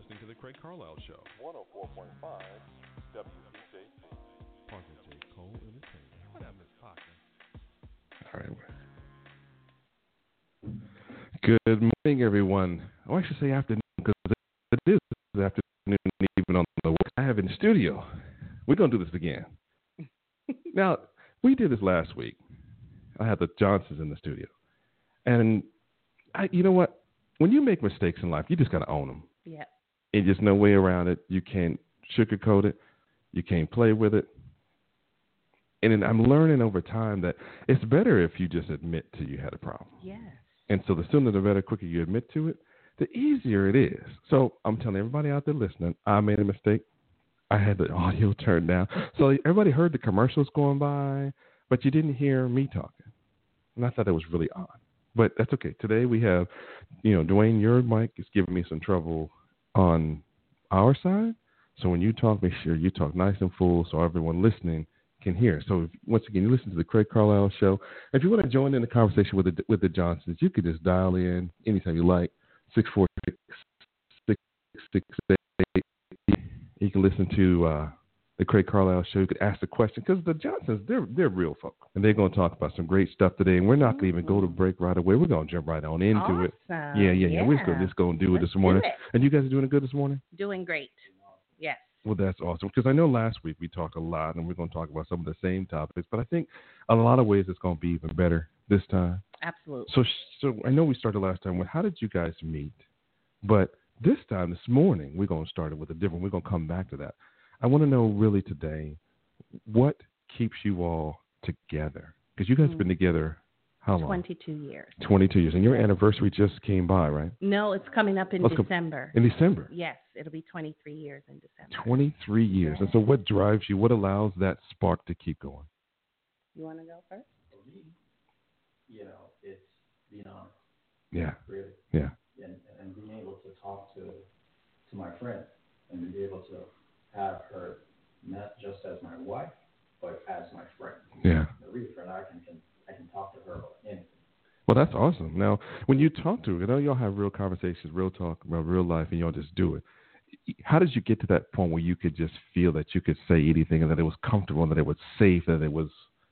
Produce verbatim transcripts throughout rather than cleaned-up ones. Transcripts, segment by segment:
listening to The Craig Carlisle Show. one oh four point five W P J T. Parker J. Cole Entertainment. What up, Miss Parker? All right. Good morning, everyone. Oh, I should say afternoon because it is afternoon even on the work I have in the studio. We're going to do this again. Now, we did this last week. I had the Johnsons in the studio. And I, you know what? When you make mistakes in life, you just got to own them. Yeah. And there's no way around it. You can't sugarcoat it. You can't play with it. And then I'm learning over time that it's better if you just admit to you had a problem. Yes. And so the sooner the better, quicker you admit to it, the easier it is. So I'm telling everybody out there listening, I made a mistake. I had the audio turned down. So everybody heard the commercials going by, but you didn't hear me talking. And I thought that was really odd. But that's okay. Today we have, you know, Dwayne, your mic is giving me some trouble on our side. So when you talk, make sure you talk nice and full so everyone listening can hear. So if, once again, you listen to the Craig Carlisle Show. If you want to join in the conversation with the with the Johnsons, you could just dial in anytime you like, six four six, six six eight. You can listen to uh, the Craig Carlisle Show. You could ask the question because the Johnsons, they're they're real folk, and they're going to talk about some great stuff today. And we're not going to even go to break right away. We're going to jump right on into awesome. it. Yeah, yeah, yeah, yeah. We're just going just going to do Let's it this morning. do it. And you guys are doing good this morning? Doing great. Yes. Well, that's awesome because I know last week we talked a lot, and we're going to talk about some of the same topics. But I think a lot of ways it's going to be even better this time. Absolutely. So, so I know we started last time with how did you guys meet? But this time, this morning, we're going to start it with a different. We're going to come back to that. I want to know really today, what keeps you all together? Because you guys have been together how long? twenty-two years. twenty-two years. And your anniversary just came by, right? No, it's coming up in Let's go- December. In December? Yes, it'll be twenty-three years in December. twenty-three years. And so what drives you? What allows that spark to keep going? You want to go first? For me, you know, it's being honest. Yeah. Really. Yeah. And, and being able to talk to to my friend and be able to have her not just as my wife, but as my friend. Yeah. A real friend. I can, can I can talk to her about anything. Well, that's awesome. Now, when you talk to her, I know y'all have real conversations, real talk about real life, and y'all just do it. How did you get to that point where you could just feel that you could say anything and that it was comfortable and that it was safe and that it was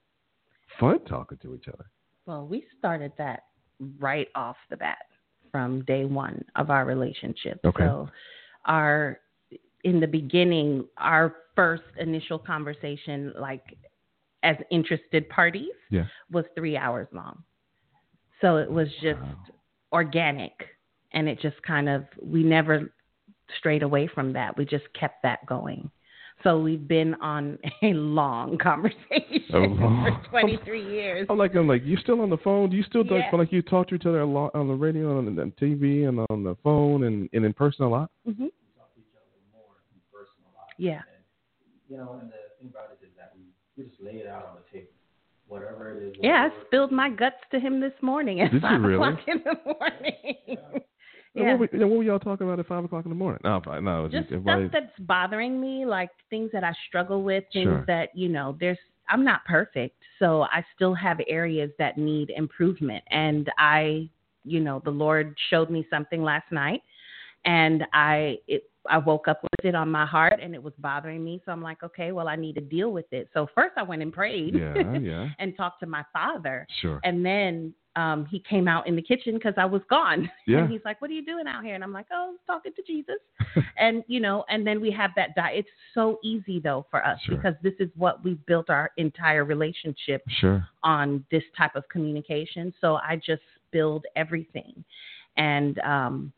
fun talking to each other? Well, we started that right off the bat from day one of our relationship. Okay. So our in the beginning, our first initial conversation, like as interested parties, yeah. was three hours long. So it was just wow. organic, and it just kind of, we never strayed away from that. We just kept that going. So we've been on a long conversation a long, for twenty-three years. I'm like, I'm like, you still on the phone? Do you still yeah. like, like you talk to each other a lot on the radio, on the T V, and on the phone, and, and in person a lot? Mm-hmm. We talk to each other more in person a lot. Yeah. And, you know, and the thing about it is that we, we just lay it out on the table. Whatever it is. Yeah, I spilled my guts to him this morning at Did five you really? o'clock in the morning. Yeah. Yeah. What, were, what were y'all talking about at five o'clock in the morning? No, fine. No, Just everybody... stuff that's bothering me, like things that I struggle with, things Sure. that, you know, there's, I'm not perfect. So I still have areas that need improvement. And I, you know, the Lord showed me something last night, and I, it, I woke up with it on my heart, and it was bothering me. So I'm like, okay, well, I need to deal with it. So first I went and prayed Yeah, yeah. and talked to my father. Sure. And then um, he came out in the kitchen because I was gone. Yeah. And he's like, what are you doing out here? And I'm like, oh, talking to Jesus. And, you know, and then we have that. Di- it's so easy, though, for us Sure. because this is what we've built our entire relationship Sure. on, this type of communication. So I just spilled everything. And um,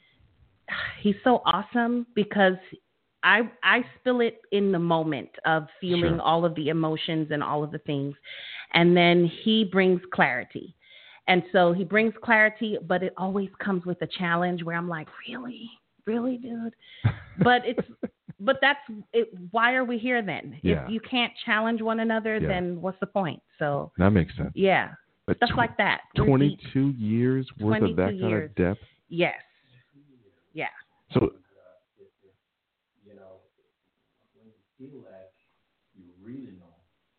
he's so awesome because I I spill it in the moment of feeling Sure. all of the emotions and all of the things. And then he brings clarity. And so he brings clarity, but it always comes with a challenge where I'm like, really? Really, dude? But it's but that's it. Why are we here then? Yeah. If you can't challenge one another, Yeah. then what's the point? So That makes sense. yeah, But stuff tw- like that. We're deep. twenty-two years worth of that twenty-two kind years. of depth? Yes. Yeah. So, Uh, if, if, you know, when you feel like you really know,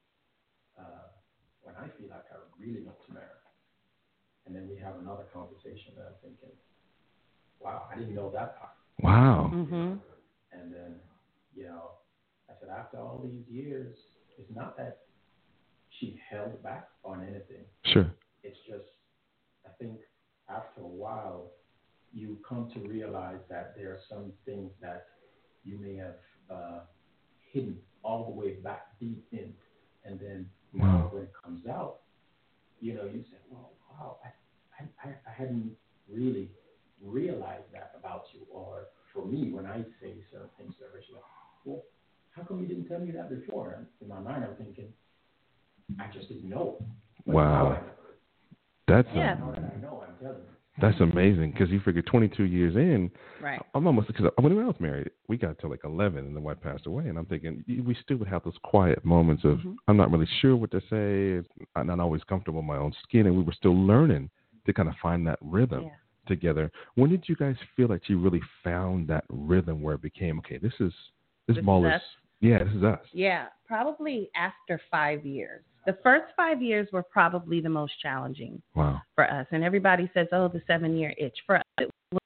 uh, when I feel like I really know Tamara, and then we have another conversation that I'm thinking, wow, I didn't know that part. Wow. Mm-hmm. And then, you know, I said, after all these years, it's not that she held back on anything. Sure. It's just, I think after a while, you come to realize that there are some things that you may have uh, hidden all the way back deep in. And then now Wow. when it comes out, you know, you say, well, wow, I, I, I hadn't really realized that about you. Or for me, when I say certain things to her, she's like, well, how come you didn't tell me that before? And in my mind, I'm thinking, I just didn't know. But now I Wow. know. That's Yeah. a, Now that I know, I'm telling you. that's amazing because you figure twenty-two years in, Right. I'm almost, because when I was married, we got to like eleven and the wife passed away. And I'm thinking, we still would have those quiet moments of, Mhm. I'm not really sure what to say. I'm not always comfortable in my own skin. And we were still learning to kind of find that rhythm Yeah. together. When did you guys feel like you really found that rhythm where it became, okay, this is, this, This ball is is, us? yeah, this is us. Yeah, probably after five years. The first five years were probably the most challenging Wow. for us. And everybody says, oh, the seven-year itch. For us, it was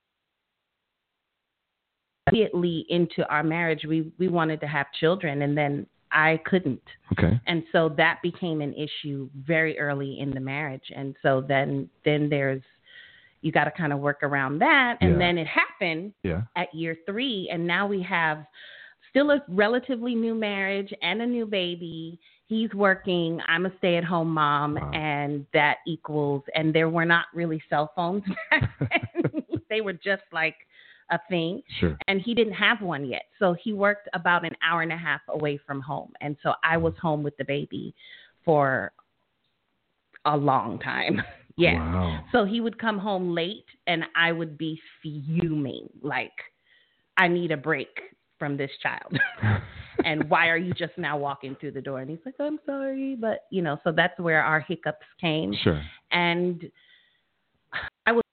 immediately into our marriage, we, we wanted to have children, and then I couldn't. Okay. And so that became an issue very early in the marriage. And so then then there's, you got to kind of work around that. And Yeah. then it happened Yeah. at year three, and now we have still a relatively new marriage and a new baby. He's working. I'm a stay-at-home mom, Wow. and that equals, and there were not really cell phones back then. They were just like a thing. Sure. And he didn't have one yet. So he worked about an hour and a half away from home. And so I was home with the baby for a long time. Yes. Wow. So he would come home late, and I would be fuming, like, I need a break from this child. And why are you just now walking through the door? And he's like, I'm sorry. But, you know, so that's where our hiccups came. Sure. And I was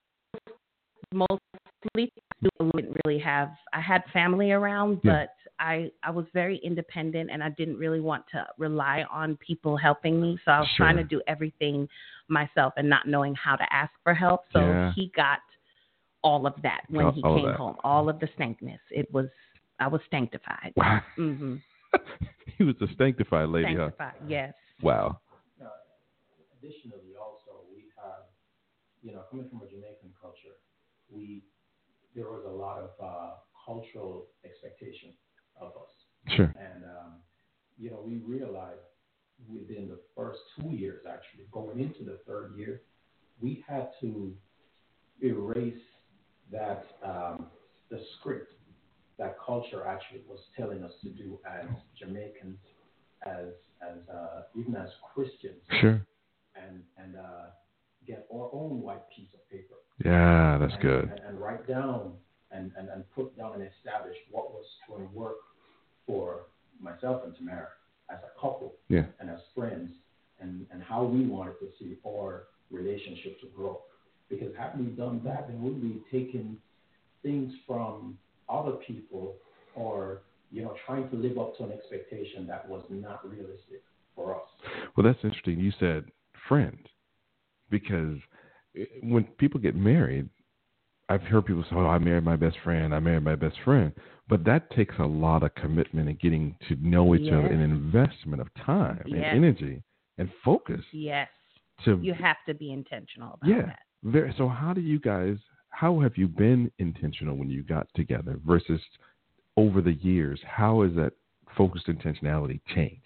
mostly, didn't really have, I had family around, Yeah. but I, I was very independent, and I didn't really want to rely on people helping me. So I was Sure. trying to do everything myself and not knowing how to ask for help. So Yeah. he got all of that when All- he all of came that. home, all of the stankness. It was, I was sanctified. Wow. Mm-hmm. He was a sanctified lady, Sanctified, yes. huh? Wow. Now, additionally, also, we have, you know, coming from a Jamaican culture, we there was a lot of uh, cultural expectation of us. Sure. And, um, you know, we realized within the first two years, actually, going into the third year, we had to erase that, um, the script that culture actually was telling us to do as Jamaicans, as, as uh, even as Christians, Sure. and, and uh, get our own white piece of paper. Yeah, that's and, good. And, and write down and, and, and put down and establish what was going to work for myself and Tamara as a couple, Yeah. and as friends, and, and how we wanted to see our relationship to grow. Because had we done that, then we'd be taking things from other people, or, you know, trying to live up to an expectation that was not realistic for us. Well, that's interesting. You said friend, because when people get married, I've heard people say, oh, I married my best friend, I married my best friend. But that takes a lot of commitment and getting to know each other, Yes. and investment of time Yes. and energy and focus. Yes. To, You have to be intentional about yeah. that. Very, so how do you guys, how have you been intentional when you got together versus over the years? How has that focused intentionality changed?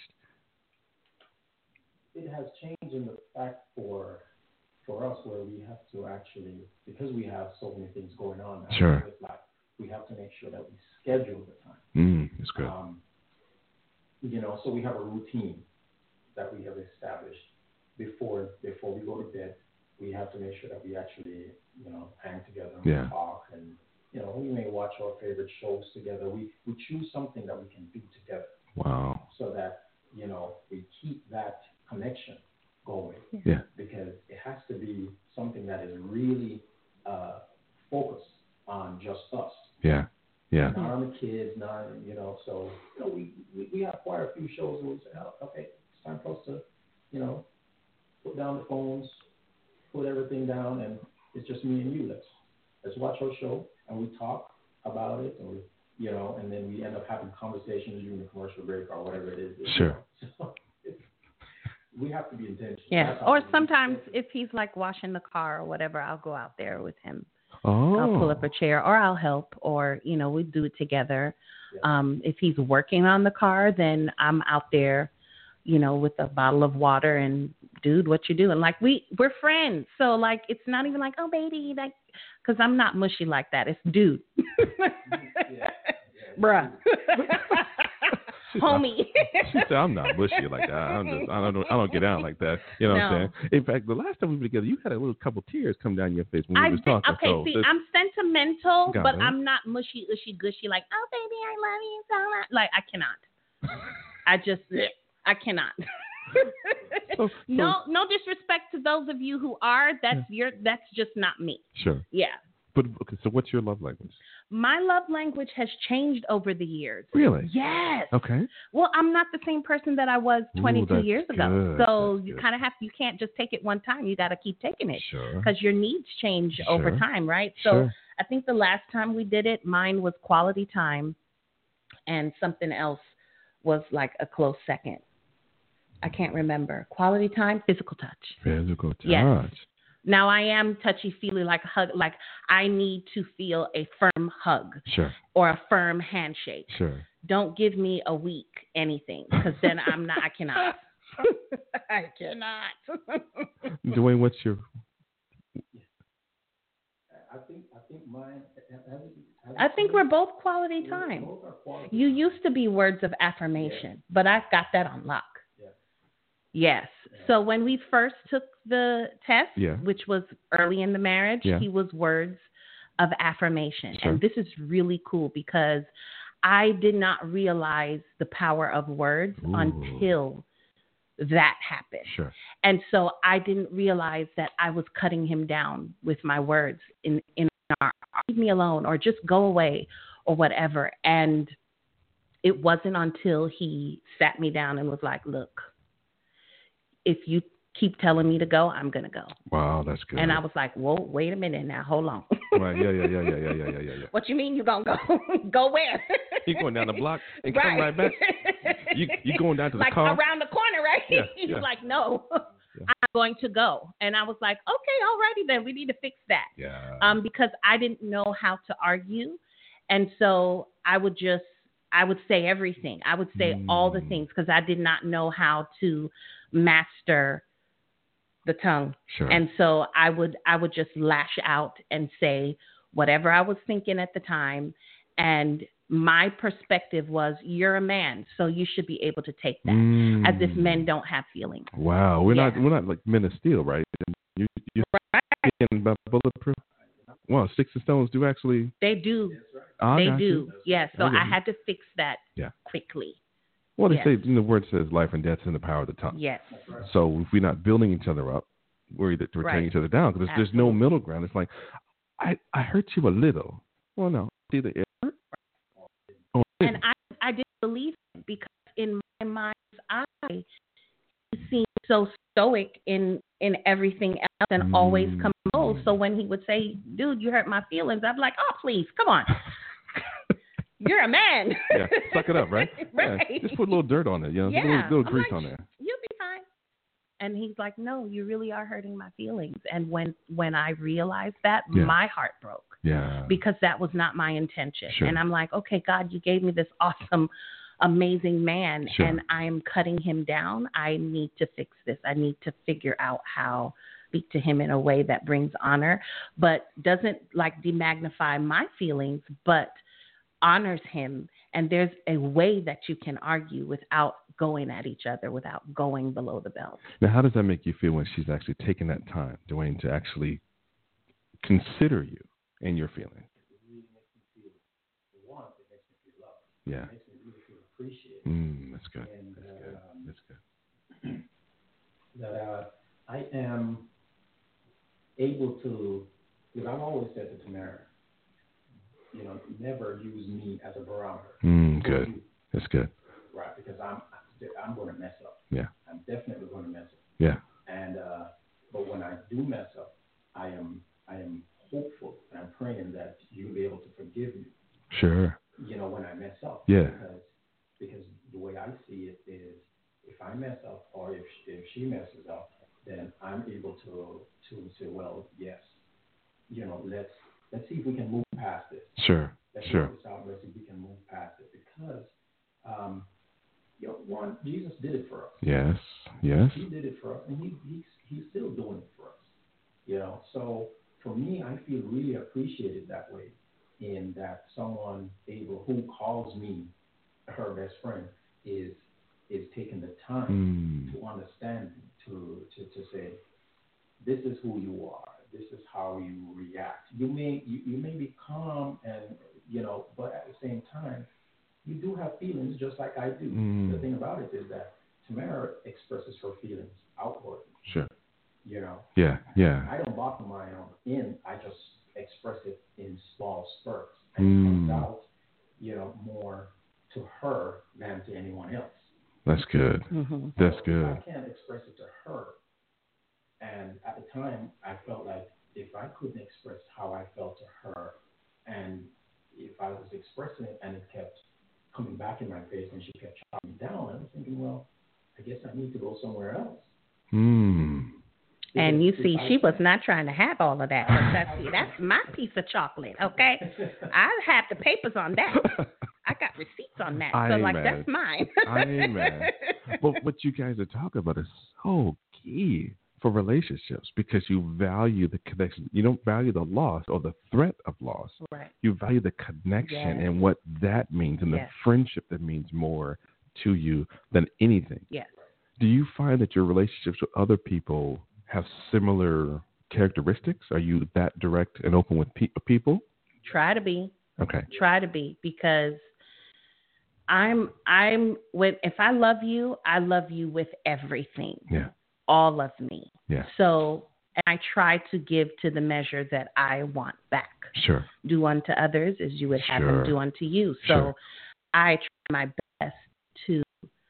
It has changed in the fact for for us where we have to actually, because we have so many things going on now, Sure. with life, we have to make sure that we schedule the time. Mm, that's good. Um, you know, so we have a routine that we have established before before we go to bed. We have to make sure that we actually, you know, hang together and Yeah. talk, and, you know, we may watch our favorite shows together. We we choose something that we can do together, Wow. so that, you know, we keep that connection going. Yeah. Because it has to be something that is really uh, focused on just us. Yeah. Yeah. Not on the kids, not, you know, so, you know, we, we, we have quite a few shows where we say, oh, okay, it's time for us to, you know, put down the phones, put everything down, and it's just me and you. Let's, let's watch our show, and we talk, about it, or you know, and then we end up having conversations during the commercial break or whatever it is. Sure. So it's, we have to be intentional. Yeah. That's how Or we sometimes intentional. if he's like washing the car or whatever, I'll go out there with him. Oh. I'll pull up a chair, or I'll help, or you know, we do it together. Yeah. Um, if he's working on the car, then I'm out there, you know, with a bottle of water and, dude, what you doing? Like we we're friends, so like it's not even like, oh baby, like, because I'm not mushy like that. It's dude, yeah. Yeah. bruh, She- homie. She said, "I'm not bushy like that. I'm just, I don't, I don't get down like that." You know what I'm No. saying? In fact, the last time we were together, you had a little couple tears come down your face when we I was did, talking. okay, so see, this- I'm sentimental, Got but it. I'm not mushy, ushy, gushy. Like, oh baby, I love you so much. Like, I cannot. I just, I cannot. So- so- no, no disrespect to those of you who are. That's your. That's just not me. sure. Yeah. But okay, so what's your love language? My love language has changed over the years. Really? Yes. Okay. Well, I'm not the same person that I was Ooh, twenty-two that's years ago. good. So That's you good. kind of have. You can't just take it one time. You got to keep taking it Sure. because your needs change over Sure. time, right? So Sure. I think the last time we did it, mine was quality time, and something else was like a close second. I can't remember. Quality time, physical touch. Physical touch. Yes. Now I am touchy-feely, like a hug. Like I need to feel a firm hug Sure. or a firm handshake. Sure. Don't give me a week anything, because then I'm not. I cannot. I cannot. Dwayne, what's your? I think I think mine. I think we're both quality time. Both are quality. You used to be words of affirmation, but I've got that on lock. Yeah. Yes. So when we first took the test, Yeah. which was early in the marriage, Yeah. he was words of affirmation. Sure. And this is really cool because I did not realize the power of words Ooh. until that happened. Sure. And so I didn't realize that I was cutting him down with my words in, in our, leave me alone, or just go away, or whatever. And it wasn't until he sat me down and was like, look, if you keep telling me to go, I'm going to go. Wow, that's good. And I was like, whoa, wait a minute now. Hold on. Right. Yeah. Yeah. Yeah. Yeah. Yeah. Yeah. Yeah. Yeah. What you mean you going to go? Go where? You going down the block and come right back? You you going down to the like car? around the corner, right? Yeah, He's yeah. like, no, Yeah. I'm going to go. And I was like, okay, alrighty then. We need to fix that. Yeah. Um, because I didn't know how to argue. And so I would just, I would say everything. I would say all the Mm. things because I did not know how to master the tongue. Sure. And so I would, I would just lash out and say whatever I was thinking at the time. And my perspective was, you're a man, so you should be able to take that. Mm. As if men don't have feelings. Wow, we're Yeah. not we're not like Men of Steel, right? You you Right. speaking about bulletproof. Wow, Sticks and Stones do actually. They do. I They got do. you. Yes. So I got I you. had to fix that Yeah. quickly. Well, they Yes. say in the word says life and death is in the power of the tongue. Yes. So if we're not building each other up, we're either tearing Right. each other down because there's, there's no Absolutely. middle ground. It's like I I hurt you a little. Well, no, it's either it hurt or it And I, I didn't believe it because in my mind's eye, he seemed so stoic in, in everything else and always Mm. composed. So when he would say, dude, you hurt my feelings, I'm like, oh, please, come on. You're a man. yeah, suck it up, right? Right. Yeah, just put a little dirt on it, you know, Yeah. a little, little I'm grease like, on there. You'll be fine. And he's like, no, you really are hurting my feelings. And when, when I realized that, Yeah. my heart broke. Yeah. Because that was not my intention. Sure. And I'm like, okay, God, you gave me this awesome, amazing man, Sure. and I am cutting him down. I need to fix this. I need to figure out how to speak to him in a way that brings honor, but doesn't like demagnify my feelings, but honors him. And there's a way that you can argue without going at each other, without going below the belt. Now, how does that make you feel when she's actually taking that time, Dwayne, to actually consider you and your feelings? It really makes me feel warm. It makes me feel loved. Yeah. It makes me really feel appreciated. Mm, that's good. And That's uh, good. um, That's good. that uh, I am able to, because I've always said to Tamara, you know, never use me as a barometer. Mm, for good. you, That's good. right? Because I'm I'm going to mess up. Yeah. I'm definitely going to mess up. Yeah. And uh, but when I do mess up, I am I am hopeful and I'm praying that you'll be able to forgive me Sure. You know, when I mess up. Yeah. Because, because the way I see it is, if I mess up or if she, if she messes up, then I'm able to to say, well, yes, you know, let's let's see if we can move past this. Sure. Let's sure. work this out. Let's see if we can move past it because, um, you know, one, Jesus did it for us. Yes. Yes. He did it for us, and he he's he's still doing it for us. You know, so for me, I feel really appreciated that way, in that someone able who calls me her best friend is is taking the time mm. to understand me, to, to to say, this is who you are. This is how you react. You may you, you may be calm and you know, but at the same time, you do have feelings just like I do. Mm. The thing about it is that Tamara expresses her feelings outwardly. Sure. You know. Yeah. Yeah. I don't bottle mine on in. I just express it in small spurts, and mm. it comes out, you know, more to her than to anyone else. That's good. Mm-hmm. That's so good. I can't express it to her. And at the time, I felt like if I couldn't express how I felt to her, and if I was expressing it and it kept coming back in my face and she kept chopping me down, I was thinking, well, I guess I need to go somewhere else. Hmm. And you see, she was not trying to have all of that. That's, that's my piece of chocolate, okay? I have the papers on that. I got receipts on that. So, like, that's mine. Amen. But what you guys are talking about is so key for relationships because you value the connection. You don't value the loss or the threat of loss. Right. You value the connection yes. and what that means and yes. the friendship that means more to you than anything. Yes. Do you find that your relationships with other people have similar characteristics? Are you that direct and open with pe- people? Try to be. Okay. Try to be, because I'm I'm when if I love you, I love you with everything. Yeah. All of me. Yeah. So and I try to give to the measure that I want back. Sure. Do unto others as you would have sure. them do unto you. So sure. I try my best to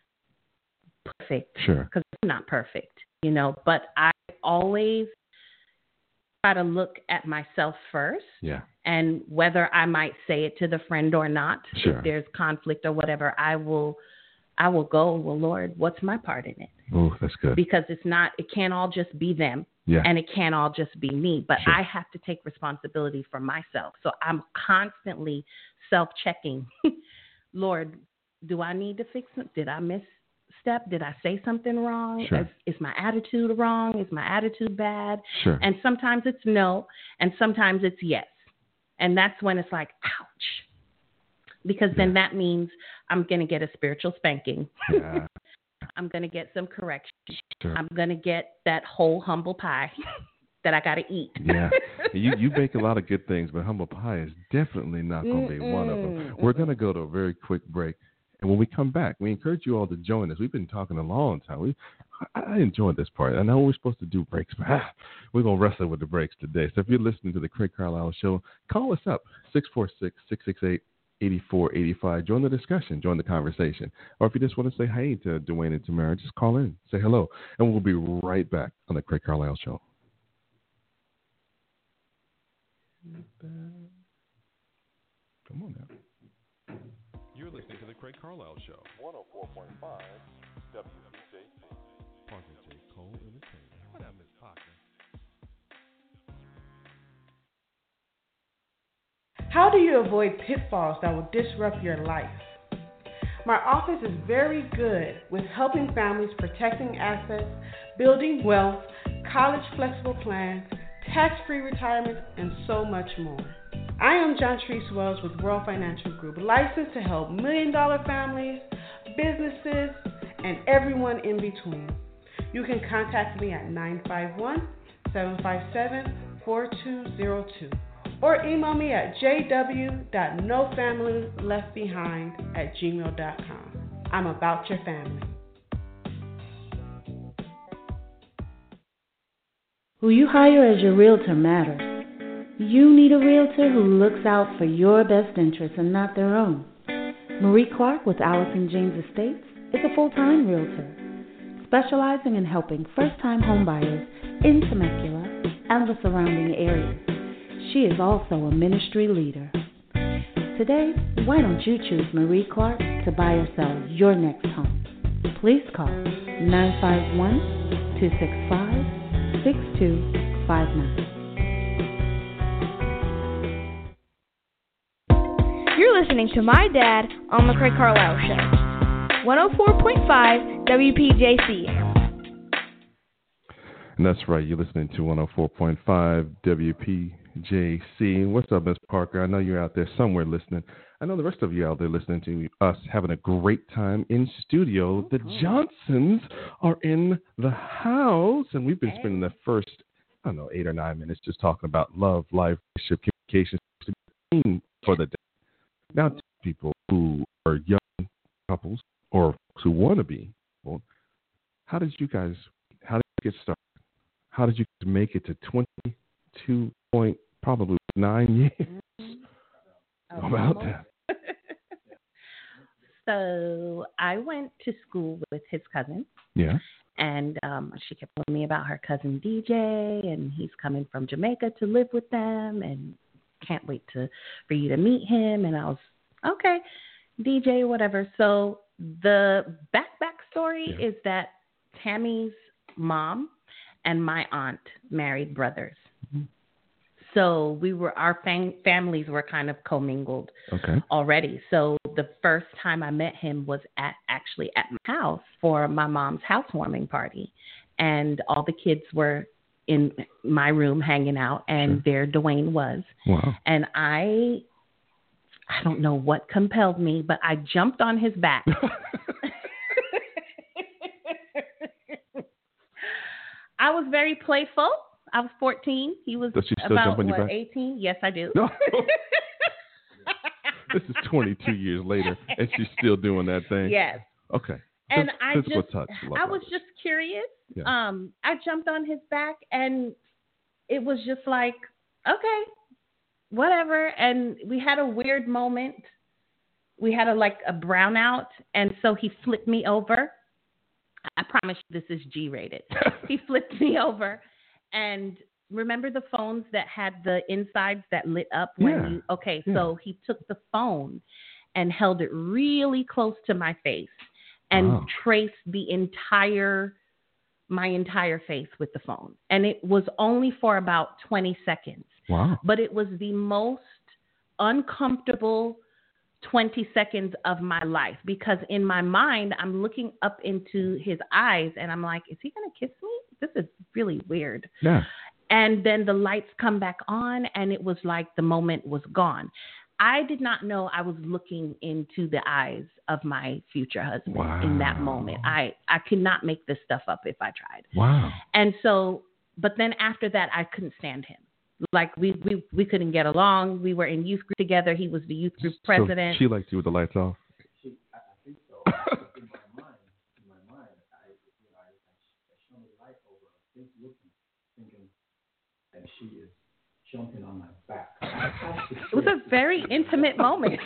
perfect. Sure. Because I'm not perfect, you know, but I always try to look at myself first. Yeah. And whether I might say it to the friend or not, sure. if there's conflict or whatever, I will I will go, well, Lord, what's my part in it? Oh, that's good. Because it's not, it can't all just be them. Yeah. And it can't all just be me. But sure. I have to take responsibility for myself. So I'm constantly self-checking. Lord, do I need to fix it? Did I misstep? Did I say something wrong? Sure. Is, is my attitude wrong? Is my attitude bad? Sure. And sometimes it's no, and sometimes it's yes. And that's when it's like, ouch. Because then yeah. that means I'm going to get a spiritual spanking. Yeah. I'm going to get some correction. Sure. I'm going to get that whole humble pie that I got to eat. Yeah. You you bake a lot of good things, but humble pie is definitely not going to be Mm-mm. one of them. We're going to go to a very quick break. And when we come back, we encourage you all to join us. We've been talking a long time. We, I, I enjoyed this part. I know we're supposed to do breaks, but ah, we're going to wrestle with the breaks today. So if you're listening to the Craig Carlisle Show, call us up, six four six, six six eight, eight four eight five. Join the discussion. Join the conversation. Or if you just want to say hey to Dwayne and Tamara, just call in. Say hello. And we'll be right back on the Craig Carlisle Show. Come on now. You're listening to the Craig Carlisle Show. one oh four point five W P J T. Parker J. Cole Entertainment. What up, Miss Parker? How do you avoid pitfalls that will disrupt your life? My office is very good with helping families protecting assets, building wealth, college flexible plans, tax-free retirement, and so much more. I am John Treese Wells with World Financial Group, licensed to help million-dollar families, businesses, and everyone in between. You can contact me at nine five one, seven five seven, four two zero two or email me at j w dot no family left behind at gmail dot com. I'm about your family. Who you hire as your realtor matters. You need a realtor who looks out for your best interests and not their own. Marie Clark with Allison James Estates is a full-time realtor, specializing in helping first-time homebuyers in Temecula and the surrounding areas. She is also a ministry leader. today, why don't you choose Marie Clark to buy or sell your next home? Please call nine five one, two six five, six two five nine. You're listening to My Dad on the Craig Carlisle Show. one oh four point five W P J C. And that's right. You're listening to one oh four point five W P J C. What's up, Miss Parker? I know you're out there somewhere listening. I know the rest of you out there listening to us having a great time in studio. The Johnsons are in the house, and we've been spending the first, I don't know, eight or nine minutes just talking about love, life, relationship, communication for the day. Now, to people who are young couples or who want to be, well, how did you guys, how did you get started? How did you make it to twenty-two point probably nine years? Oh, about almost. that? So I went to school with his cousin. Yeah. And um, she kept telling me about her cousin D J, and he's coming from Jamaica to live with them, and can't wait to for you to meet him. And I was, okay, D J, whatever. So the back back story Yeah. is that Tammy's mom and my aunt married brothers. Mm-hmm. So we were, our fam- families were kind of commingled Okay. already. So the first time I met him was at actually at my house for my mom's housewarming party. And all the kids were in my room hanging out, and Sure. there Dwayne was. Wow. And I, I don't know what compelled me, but I jumped on his back. I was very playful. I was fourteen. He was Does she still about, jump on your what, back? eighteen? Yes, I do. No. This is twenty-two years later, and she's still doing that thing. Yes. Okay. And Phys- I physical just, touch. Love I was language. just curious. Yeah. Um, I jumped on his back, and it was just like, okay, whatever. And we had a weird moment. We had a like a brownout, and so he flipped me over. I promise you this is G-rated. He flipped me over, and remember the phones that had the insides that lit up when Yeah. you, okay, Yeah. so he took the phone and held it really close to my face and Wow. traced the entire, my entire face with the phone. And it was only for about twenty seconds, Wow. but it was the most uncomfortable twenty seconds of my life, because in my mind, I'm looking up into his eyes and I'm like, is he going to kiss me? This is really weird. Yeah. And then the lights come back on, and it was like the moment was gone. I did not know I was looking into the eyes of my future husband Wow. in that moment. I, I could not make this stuff up if I tried. Wow. And so, but then after that, I couldn't stand him. Like we, we, we couldn't get along. We were in youth group together. He was the youth group president. So she liked you with the lights off. She, I, I think so. in my mind, in my mind, I, you know, I, I, I shone the light over, think looking, thinking, and she is jumping on my back. It was a very intimate moment.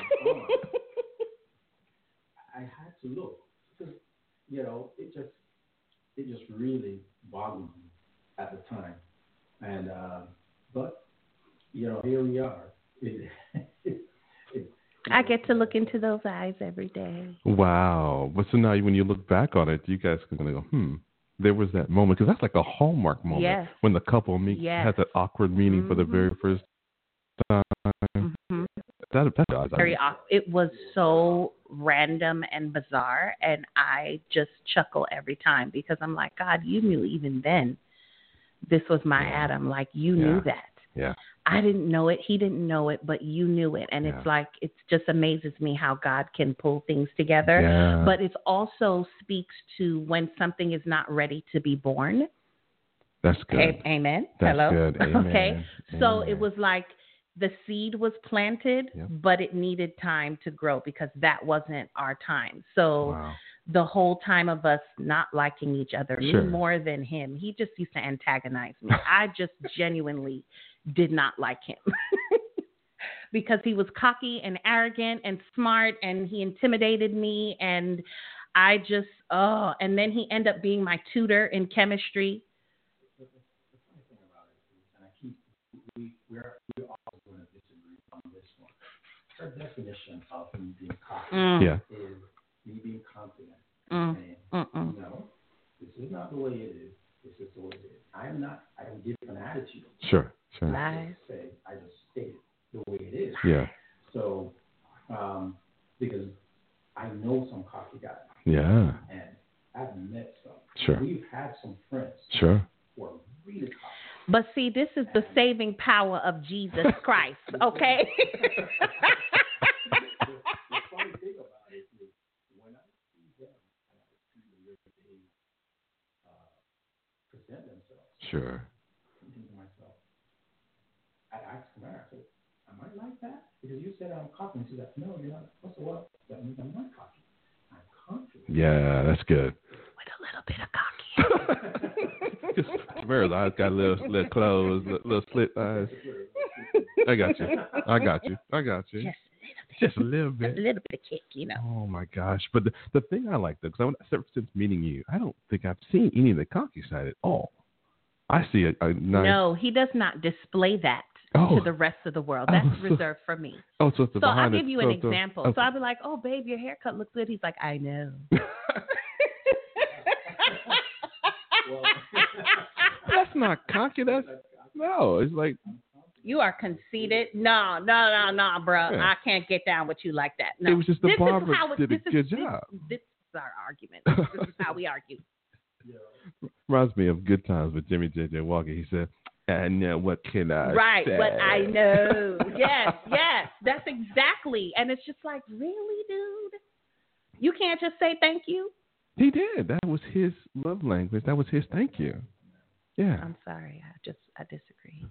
I had to look because, you know, it just, it just really bothered me at the time, and uh, but, you know, here we are. It, it, it, I get to look into those eyes every day. Wow. But so now when you look back on it, you guys are going to go, hmm, there was that moment. Because that's like a hallmark moment. Yes. When the couple meet, Yes. has that awkward meeting Mm-hmm. for the very first time. Mm-hmm. That, that, Very off. It was so random and bizarre, and I just chuckle every time because I'm like, God, you knew even then this was my Yeah. Adam. Like, you Yeah. knew that. Yeah. I didn't know it. He didn't know it, but you knew it. And Yeah. it's like, it just amazes me how God can pull things together. Yeah. But it also speaks to when something is not ready to be born. That's good. A- amen. That's Hello. good. Amen. Okay. So Amen. it was like the seed was planted, Yep. but it needed time to grow because that wasn't our time. So Wow. the whole time of us not liking each other, Sure. me more than him, he just used to antagonize me. I just genuinely did not like him because he was cocky and arrogant and smart, and he intimidated me. And I just, oh, and then he ended up being my tutor in chemistry. the, the, the funny thing about it is, and I keep, we, we're, we're always going to disagree on this one. her definition of me being cocky Mm. Yeah. is me being confident. Mm. Saying, Mm-mm. no, this is not the way it is. This is the way it is. I am not, I don't give an attitude. Sure. Sure. I Lies. just say, I just state it the way it is. Yeah. So, um, because I know some cocky guys, Yeah. and I've met some. Sure. We've had some friends Sure. who are really cocky. But see, this is the saving power of Jesus Christ, okay? the, the funny thing about it is when I see them and I see the way they uh, present themselves, Sure. I'm thinking to myself, I asked Tamara, I said, am I like that? Because you said I'm cocky. And she said, no, you're not. I said, well, that means I'm not cocky. I'm confident. Yeah, that's good. With a little bit of cocky. Tamara's eyes got a little, little closed, little, little slit eyes. I got you. I got you. I got you. Just Just a little Just bit. a little bit of kick, you know. Oh my gosh! But the, the thing I like, though, because ever since meeting you, I don't think I've seen any of the cocky side at all. I see a, a nice. No, he does not display that Oh. to the rest of the world. That's Oh, so- reserved for me. Oh, so it's the So I'll behind give the- you an so- so- example. okay. So I'll be like, oh, babe, your haircut looks good. He's like, I know. That's not cocky. That's no. It's like You are conceited. No, no, no, no, bro. Yeah. I can't get down with you like that. No. It was just the this barber is how it, did a this good is, job. This, this is our argument. This is how we argue. reminds me of Good Times with Jimmy J J Walker. He said, "And now what can I Right, say?" what I know. Yes, yes. That's exactly. And it's just like, really, dude? You can't just say thank you? He did. That was his love language. That was his thank you. Yeah. I'm sorry. I just, I disagree.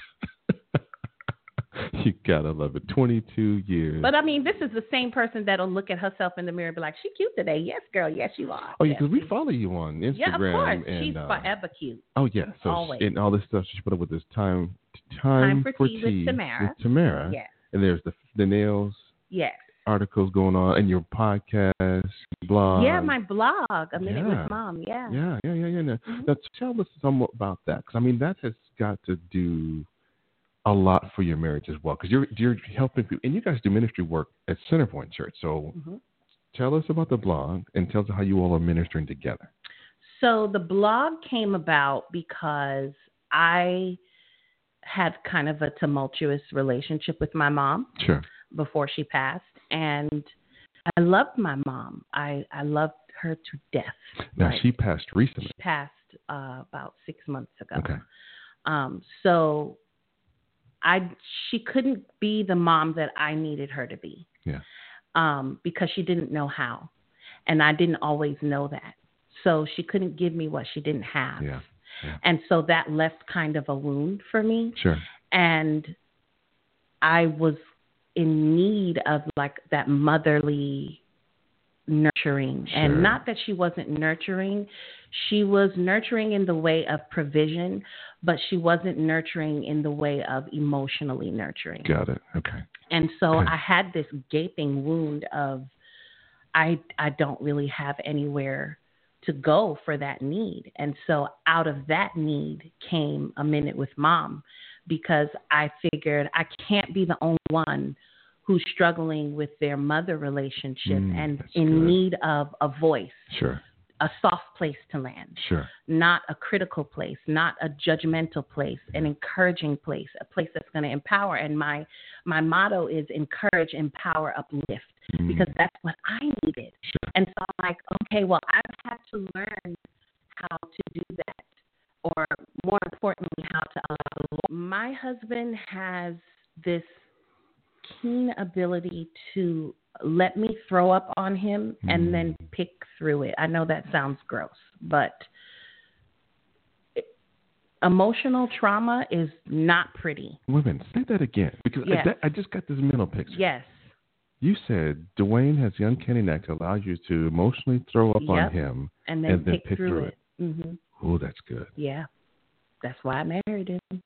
You gotta love it. Twenty-two years. But I mean, this is the same person that'll look at herself in the mirror and be like, she cute today. Yes, girl. Yes, you are. Oh yeah, because we Yes. follow you on Instagram. Yeah, of course. And, She's uh, forever cute. Oh yeah. So Always. and all this stuff she put up with this time, time, Time for Tea with Tamara. with Tamara. Yes. And there's the the nails Yes. articles going on, and your podcast, blog. Yeah, my blog, A Minute Um, yeah. with Mom. Yeah. Yeah, yeah, yeah, yeah. Now, Mhm. now tell us somewhat about that, because I mean that has got to do a lot for your marriage as well, because you're you're helping people, and you guys do ministry work at Centerpoint Church. So Mhm. tell us about the blog and tell us how you all are ministering together. So the blog came about because I had kind of a tumultuous relationship with my mom Sure. before she passed, and I loved my mom. I, I loved her to death. Now Right. she passed recently. She passed uh, about six months ago. Okay. Um, so I she couldn't be the mom that I needed her to be. Yeah. Um, because she didn't know how, and I didn't always know that. So she couldn't give me what she didn't have. Yeah. Yeah. And so that left kind of a wound for me. Sure. And I was in need of like that motherly nurturing. Sure. And not that she wasn't nurturing. She was nurturing in the way of provision, but she wasn't nurturing in the way of emotionally nurturing. Got it. Okay. And so Okay. I had this gaping wound of I I don't really have anywhere to go for that need. And so out of that need came A Minute with Mom, because I figured I can't be the only one who's struggling with their mother relationship Mm, and that's in good. need of a voice, Sure. a soft place to land, Sure. not a critical place, not a judgmental place, an encouraging place, a place that's going to empower. And my my motto is encourage, empower, uplift, Mm. because that's what I needed. Sure. And so I'm like, okay, well, I've had to learn how to do that, or more importantly, how to allow the Lord. My husband has this keen ability to let me throw up on him and Mm. then pick through it. I know that sounds gross, but it, emotional trauma is not pretty. Wait a minute. Say that again, because I, Yes. that, I just got this mental picture. Yes. You said Dwayne has the uncanny knack to allow you to emotionally throw up on Yep. him And then, and then pick, pick through, through it. hmm Oh, that's good. Yeah. That's why I married him.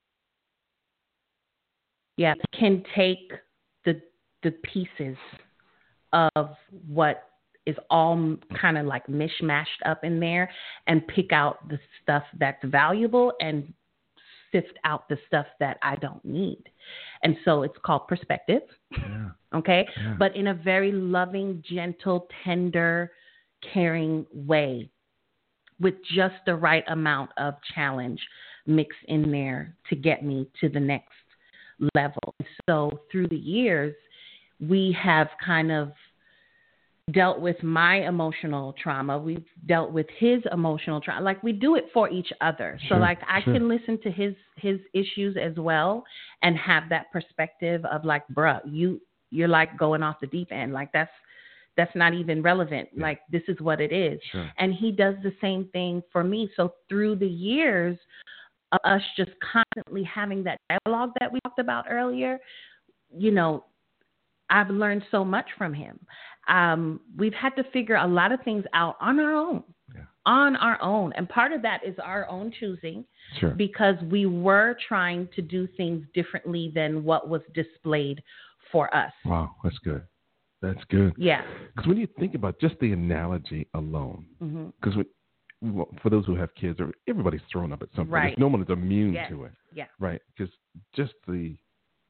Yeah, can take the the pieces of what is all kind of like mishmashed up in there and pick out the stuff that's valuable and sift out the stuff that I don't need. And so it's called perspective. Yeah. Okay. Yeah. But in a very loving, gentle, tender, caring way with just the right amount of challenge mixed in there to get me to the next level. So through the years, we have kind of dealt with my emotional trauma. We've dealt with his emotional trauma. Like we do it for each other. Sure, so like I sure. can listen to his his issues as well and have that perspective of like, bruh, you you're like going off the deep end. Like that's that's not even relevant. Yeah. Like this is what it is. Sure. And he does the same thing for me. So through the years of us just constantly having that dialogue that we talked about earlier, you know, I've learned so much from him. Um, we've had to figure a lot of things out on our own, Yeah. on our own. And part of that is our own choosing Sure. because we were trying to do things differently than what was displayed for us. Wow, that's good. That's good. Yeah. Because when you think about just the analogy alone, Mm-hmm. because well, for those who have kids, or everybody's thrown up at some point. Right. No one is immune Yes. to it. Yeah. Right. Because just the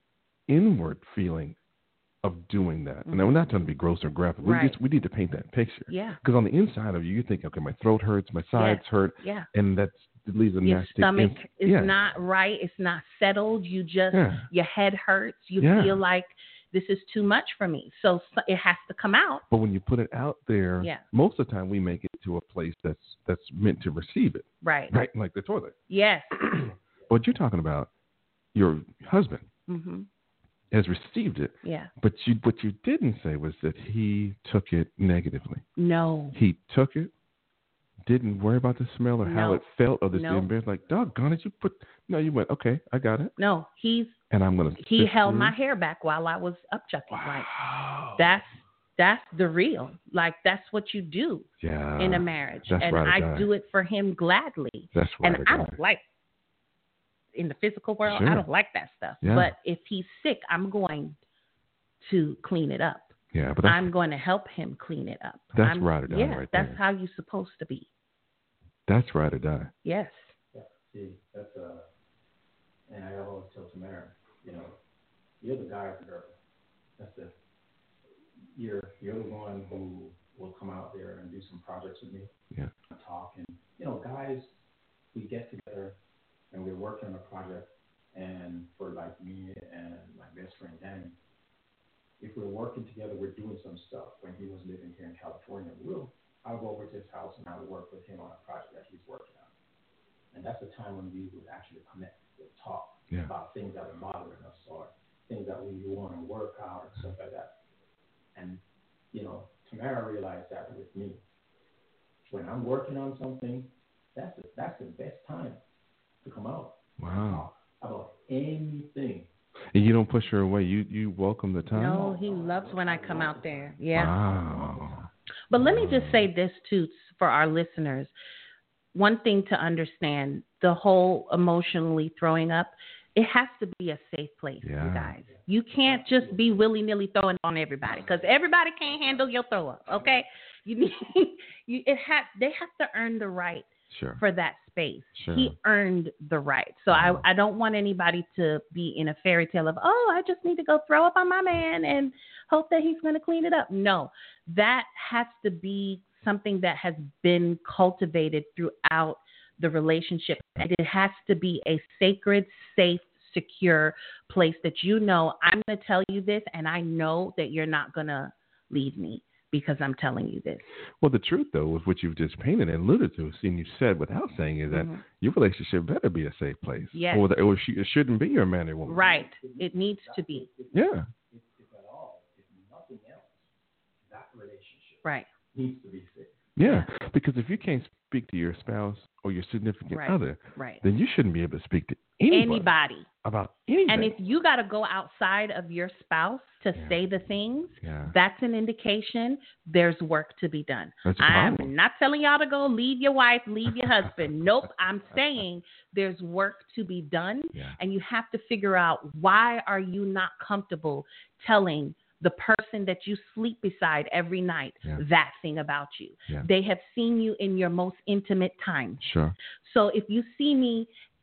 inward feeling of doing that. And we're not trying to be gross or graphic. We Right. just we need to paint that picture. Yeah. Because on the inside of you, you think, okay, my throat hurts, my sides Yes. hurt, Yeah. and that's it leaves a Your nasty stomach ins- is yeah. not right. It's not settled. You just, Yeah. your head hurts. You Yeah. feel like this is too much for me. So, so it has to come out. But when you put it out there, Yeah. most of the time we make it to a place that's that's meant to receive it. Right. Right, like the toilet. Yes. What you're talking about, your husband Mm-hmm. has received it, Yeah. but you what you didn't say was that he took it negatively. No. He took it, didn't worry about the smell or how No. it felt or this No. embarrassed. Like, doggone it, you put. No, you went. Okay, I got it, No. He's and I'm gonna. he sift held through. my hair back while I was up chucking. Like Wow. that's that's the real. Like that's what you do yeah in a marriage, that's and right or I die. do it for him gladly. That's right. And or I die. don't like in the physical world. Sure. I don't like that stuff. Yeah. But if he's sick, I'm going to clean it up. Yeah, but that's I'm going to help him clean it up. That's I'm, right or die yeah, right that's there. how you're supposed to be. that's right or die. Yes. Yeah, see, that's uh, and I always tell Tamara, you know, you're the guy of the girl. That's the you're you're the one who will come out there and do some projects with me. Yeah. And talk and you know, guys, we get together and we're working on a project, and for like me and my best friend Danny, if we're working together, we're doing some stuff. When he was living here in California, we'll I'll go over to his house and I'll work with him on a project that he's working on. And that's the time when we would actually connect, we'll talk Yeah. about things that are bothering us or things that we want to work out and stuff like that. And, you know, Tamara realized that with me. When I'm working on something, that's the, that's the best time to come out. Wow. About anything. And you don't push her away. You you welcome the time. No, he loves when I come out there. Yeah. Wow. But let me just say this too for our listeners. One thing to understand, the whole emotionally throwing up, it has to be a safe place, Yeah. you guys. You can't just be willy-nilly throwing on everybody because everybody can't handle your throw up, okay? You need you it has they have to earn the right Sure. for that space. Sure. He earned the right. So I, I don't want anybody to be in a fairy tale of, oh, I just need to go throw up on my man and hope that he's going to clean it up. No, that has to be something that has been cultivated throughout the relationship. And it has to be a sacred, safe, secure place that you know, I'm going to tell you this, and I know that you're not going to leave me because I'm telling you this. Well, the truth, though, is what you've just painted and alluded to, seen you said without saying, is that Mhm. your relationship better be a safe place. Yes. Or, the, or she, it shouldn't be your man or woman. Right. It needs to be. Yeah. If, if at all, if nothing else, that relationship Right. needs to be fixed. Yeah. Because if you can't speak to your spouse or your significant Right. other, Right. then you shouldn't be able to speak to anybody, Anybody. about anything. And if you got to go outside of your spouse to Yeah. say the things, yeah. that's an indication there's work to be done. That's a I'm problem. not telling y'all to go leave your wife, leave your husband. Nope. I'm saying there's work to be done, Yeah. and you have to figure out, why are you not comfortable telling the person that you sleep beside every night Yeah. that thing about you? Yeah. They have seen you in your most intimate times. Sure. So if you see me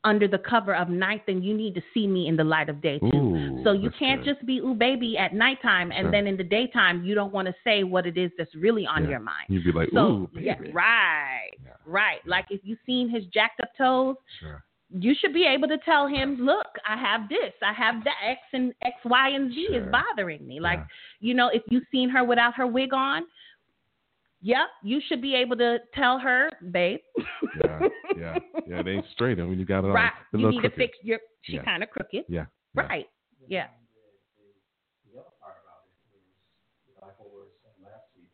under the cover of night, then you need to see me in the light of day too. Ooh, so you that's can't good. just be ooh baby at nighttime and Sure. then in the daytime you don't want to say what it is that's really on Yeah. your mind. You'd be like, So ooh, baby. yeah, right, Yeah. right. Like if you seen his jacked up toes, Sure. you should be able to tell him, look, I have this, I have that, X and X, Y, and Z Sure. is bothering me. Like, Yeah. you know, if you've seen her without her wig on, yep, you should be able to tell her, babe. Yeah, yeah, yeah. It ain't straight. I mean, you got it Right. on. You need to fix your, she Yeah. kind of crooked. Yeah. Right. Yeah. The other part about it is, like what we were saying last week,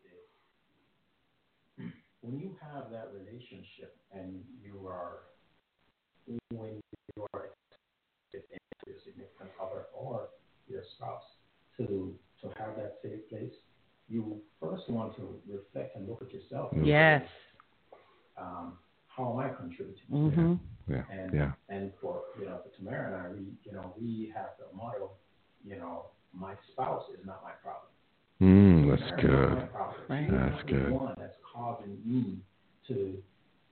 is when you have that relationship and you are, when you are with your significant other or your spouse to to have that safe place, you first want to reflect and look at yourself. and Yes. say, Um, how am I contributing? Mm-hmm. Yeah. And Yeah. and for you know, for Tamara and I, we you know we have the motto, you know, my spouse is not my problem. Mm, that's Tamara is not my good. problem. Right. She's That's not good. the one that's causing me to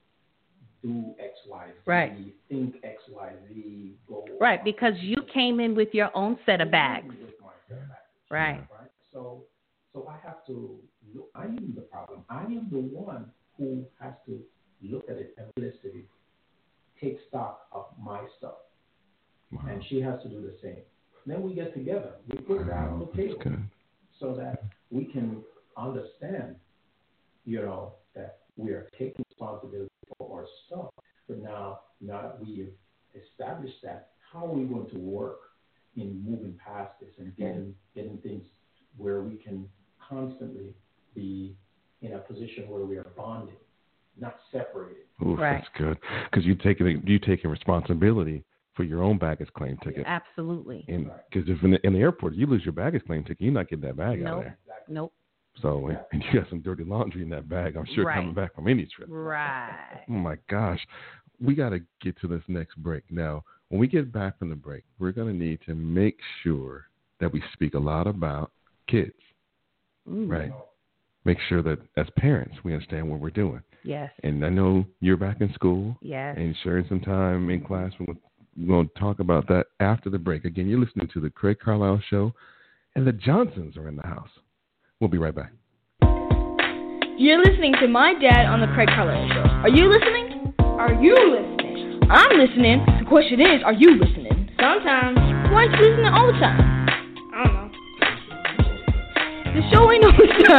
do X, Y, Z, Right. think X, Y, Z, go. Right, because you came in with your own set of bags. With my set of bags. Right. Right. So, so I have to look. I am the problem. I am the one who has to look at it and realistically take stock of my stuff, Wow. and she has to do the same. Then we get together. We put that on Wow, the that's table good. so that we can understand, you know, that we are taking responsibility for our stuff. But now, now that we've established that, how are we going to work in moving past this and getting getting things where we can constantly be in a position where we are bonded, not separated. Ooh, Right. that's good. Because you taking you taking responsibility for your own baggage claim ticket. Absolutely. Because if in the, in the airport you lose your baggage claim ticket, you're not getting that bag out of Nope. there. Nope. So and, and you got some dirty laundry in that bag. I'm sure Right. coming back from any trip. Right. Oh my gosh, we got to get to this next break now. When we get back from the break, we're going to need to make sure that we speak a lot about kids, Ooh. right? Make sure that as parents we understand what we're doing. Yes. And I know you're back in school Yes. and sharing some time in class. We're going to talk about that after the break. Again, you're listening to the Craig Carlisle Show, and the Johnsons are in the house. We'll be right back. You're listening to My Dad on the Craig Carlisle Show. Are you listening? Are you listening? I'm listening. The question is, are you listening? Sometimes. Why aren't you listening all the time? I don't know. The show ain't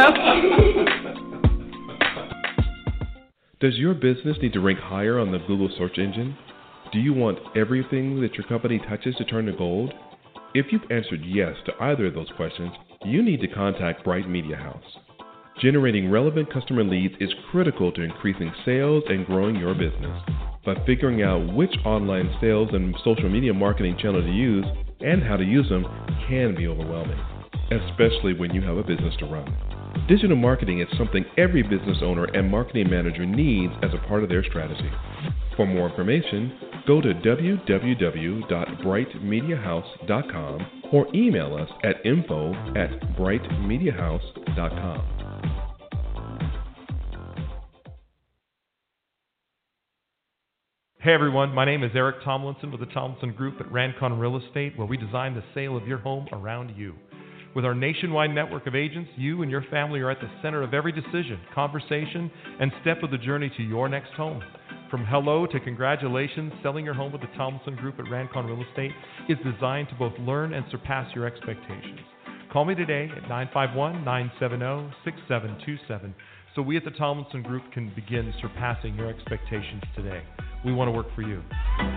no stuff. Does your business need to rank higher on the Google search engine? Do you want everything that your company touches to turn to gold? If you've answered yes to either of those questions, you need to contact Bright Media House. Generating relevant customer leads is critical to increasing sales and growing your business. But figuring out which online sales and social media marketing channel to use and how to use them can be overwhelming, especially when you have a business to run. Digital marketing is something every business owner and marketing manager needs as a part of their strategy. For more information, go to w w w dot bright media house dot com or email us at info at bright media house dot com. Hey everyone, my name is Eric Tomlinson with the Tomlinson Group at Rancon Real Estate, where we design the sale of your home around you. With our nationwide network of agents, you and your family are at the center of every decision, conversation, and step of the journey to your next home. From hello to congratulations, selling your home with the Tomlinson Group at Rancon Real Estate is designed to both learn and surpass your expectations. Call me today at nine five one, nine seven zero, six seven two seven so we at the Tomlinson Group can begin surpassing your expectations today. We want to work for you.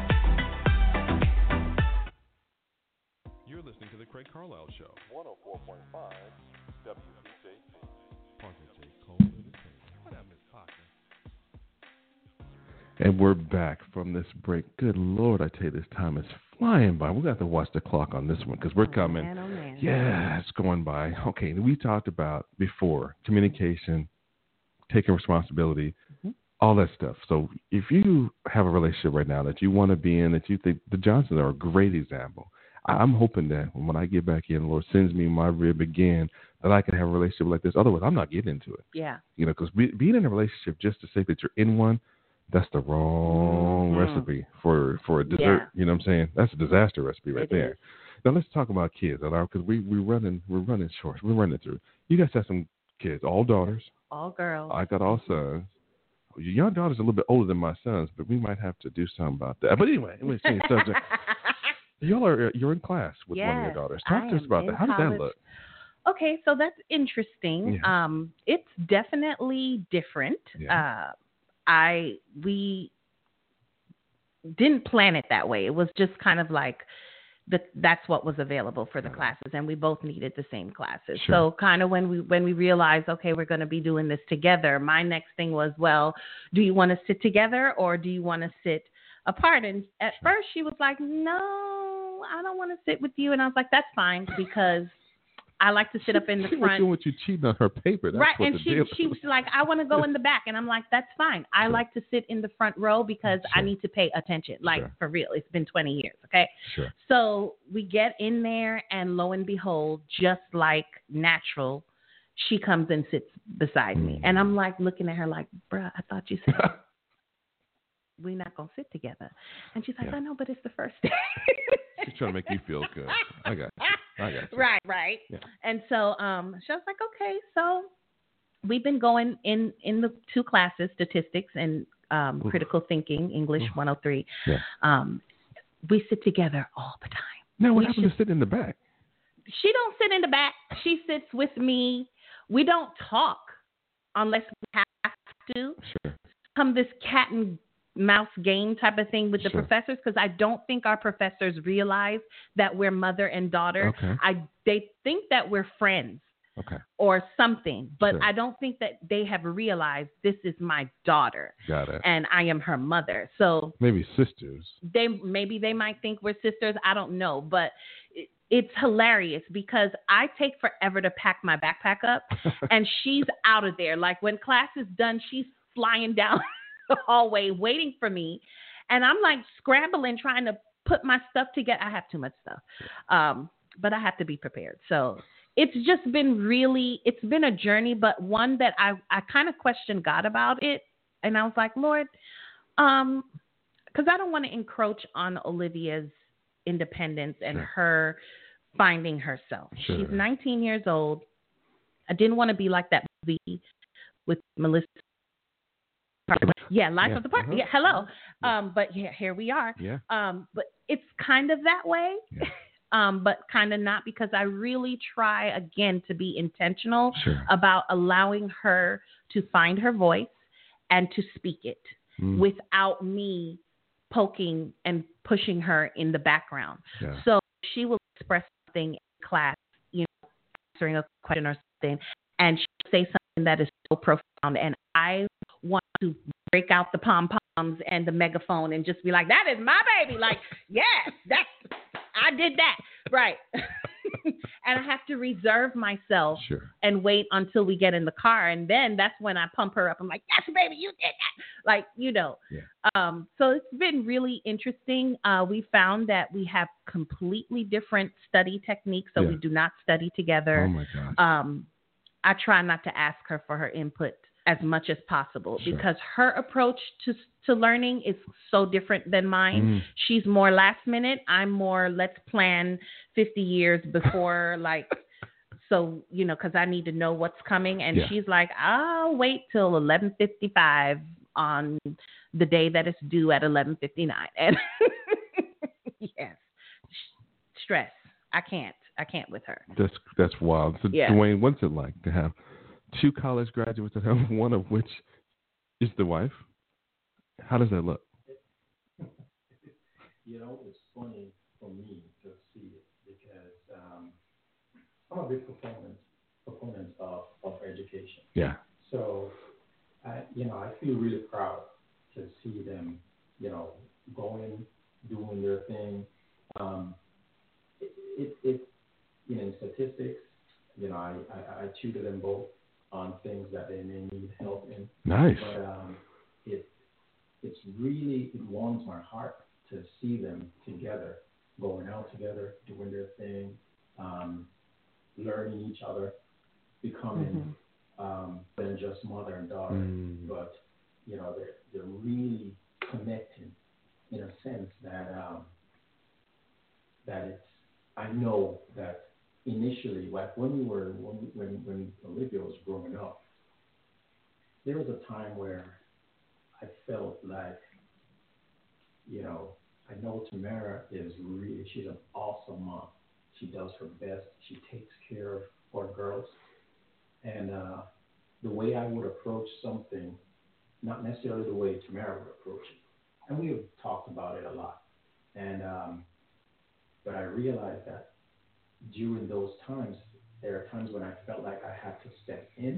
You're listening to the Craig Carlisle Show. one oh four point five W P J P. Parker J. Cole Entertainment. What up, Miss Parker? And we're back from this break. Good Lord, I tell you, this time is flying by. We're going to have to watch the clock on this one because we're Oh, coming. man, oh, man. Yeah, it's going by. Okay, we talked about before communication, taking responsibility, Mm-hmm. all that stuff. So if you have a relationship right now that you want to be in, that you think the Johnsons are a great example, I'm hoping that when I get back in, the Lord sends me my rib again, that I can have a relationship like this. Otherwise, I'm not getting into it. Yeah. You know, because be, being in a relationship just to say that you're in one, That's the wrong Mm-hmm. recipe for, for a dessert. Yeah. You know what I'm saying? That's a disaster recipe right It there. is. Now let's talk about kids, because we we running we're running short. We're running through. You guys have some kids, all daughters. All girls. I got all sons. Your daughter's a little bit older than my sons, but we might have to do something about that. But anyway, anyway change subject. Y'all are you're in class with yes, one of your daughters. Talk I to us am about in that. How does college. that look? Okay, so that's interesting. Yeah. Um, it's definitely different. Yeah. Uh, I we didn't plan it that way. It was just kind of like the, that's what was available for the classes, and we both needed the same classes. Sure. So kind of when we when we realized, okay, we're going to be doing this together, my next thing was, well, do you want to sit together or do you want to sit apart? And at Sure. first she was like, no, I don't want to sit with you. And I was like, that's fine, because I like to sit up in the She front. was with you cheating on her paper. That's Right, what and the she deal she is. was like, I want to go in the back, and I'm like, that's fine. I Sure. like to sit in the front row because I Sure. need to pay attention. Like Sure. for real, it's been twenty years, okay? Sure. So we get in there, and lo and behold, just like natural, she comes and sits beside me, and I'm like looking at her like, bruh, I thought you said we're not gonna sit together, and she's like, Yeah. I know, but it's the first day. She's trying to make you feel good. I got you. I got you. Right, right. Yeah. And so um, she was like, okay, so we've been going in, in the two classes, statistics and um, Oof. critical thinking, English Oof. one oh three. Yeah. Um, we sit together all the time. Now, what We happened should- to sitting in the back? She don't sit in the back. She sits with me. We don't talk unless we have to. Sure. Come this cat and mouse game type of thing with the Sure. professors, because I don't think our professors realize that we're mother and daughter. Okay. I they think that we're friends Okay. or something, but Sure. I don't think that they have realized this is my daughter Got it. and I am her mother. So Maybe sisters. they maybe they might think we're sisters. I don't know, but it, it's hilarious because I take forever to pack my backpack up, and she's out of there. Like when class is done, she's flying down the hallway waiting for me, and I'm like scrambling trying to put my stuff together. I have too much stuff, um, but I have to be prepared. So it's just been really, it's been a journey, but one that I I kind of questioned God about it, and I was like, Lord, um, because I don't want to encroach on Olivia's independence and Sure. her finding herself. Sure. She's nineteen years old. I didn't want to be like that movie with Melissa. Yeah, Life Yeah, of the Party. uh-huh. Yeah, hello. Um, but yeah, here we are. Yeah. Um, but it's kind of that way. Yeah. Um, but kind of not, because I really try again to be intentional Sure. about allowing her to find her voice and to speak it Mm. without me poking and pushing her in the background. Yeah. So she will express something in class, you know, answering a question or something, and she'll say something that is so profound, and I want to break out the pom-poms and the megaphone and just be like, that is my baby. Like, yes, that's, I did that. Right. And I have to reserve myself Sure. and wait until we get in the car. And then that's when I pump her up. I'm like, yes, baby, you did that. Like, you know. Yeah. Um, so it's been really interesting. Uh, we found that we have completely different study techniques. So Yeah. we do not study together. Oh my gosh. Um, I try not to ask her for her input as much as possible, Sure. because her approach to to learning is so different than mine. Mm. She's more last minute. I'm more let's plan fifty years before, like, so, you know, because I need to know what's coming. And Yeah. she's like, I'll wait till eleven fifty-five on the day that it's due at eleven fifty-nine. And yes, stress. I can't. I can't with her. That's that's wild. So, Yeah. Dwayne, what's it like to have two college graduates at home, one of which is the wife? How does that look? You know, it's funny for me to see it because um, I'm a big proponent proponent of, of education. Yeah. So, I, you know, I feel really proud to see them, you know, going, doing their thing. Um, it, it, it, you know, in statistics, you know, I, I, I tutor them both on things that they may need help in. Nice. But um, it, it's really, it warms my heart to see them together, going out together, doing their thing, um, learning each other, becoming Mm-hmm. um, than just mother and daughter, Mm. but you know, they're, they're really connecting in a sense that um, that it's, I know that initially, like when we were, when, when, when Olivia was growing up, there was a time where I felt like, you know, I know Tamara is really, she's an awesome mom. She does her best. She takes care of our girls. And uh, the way I would approach something, not necessarily the way Tamara would approach it. And we have talked about it a lot. And, um, but I realized that during those times, there are times when I felt like I had to step in,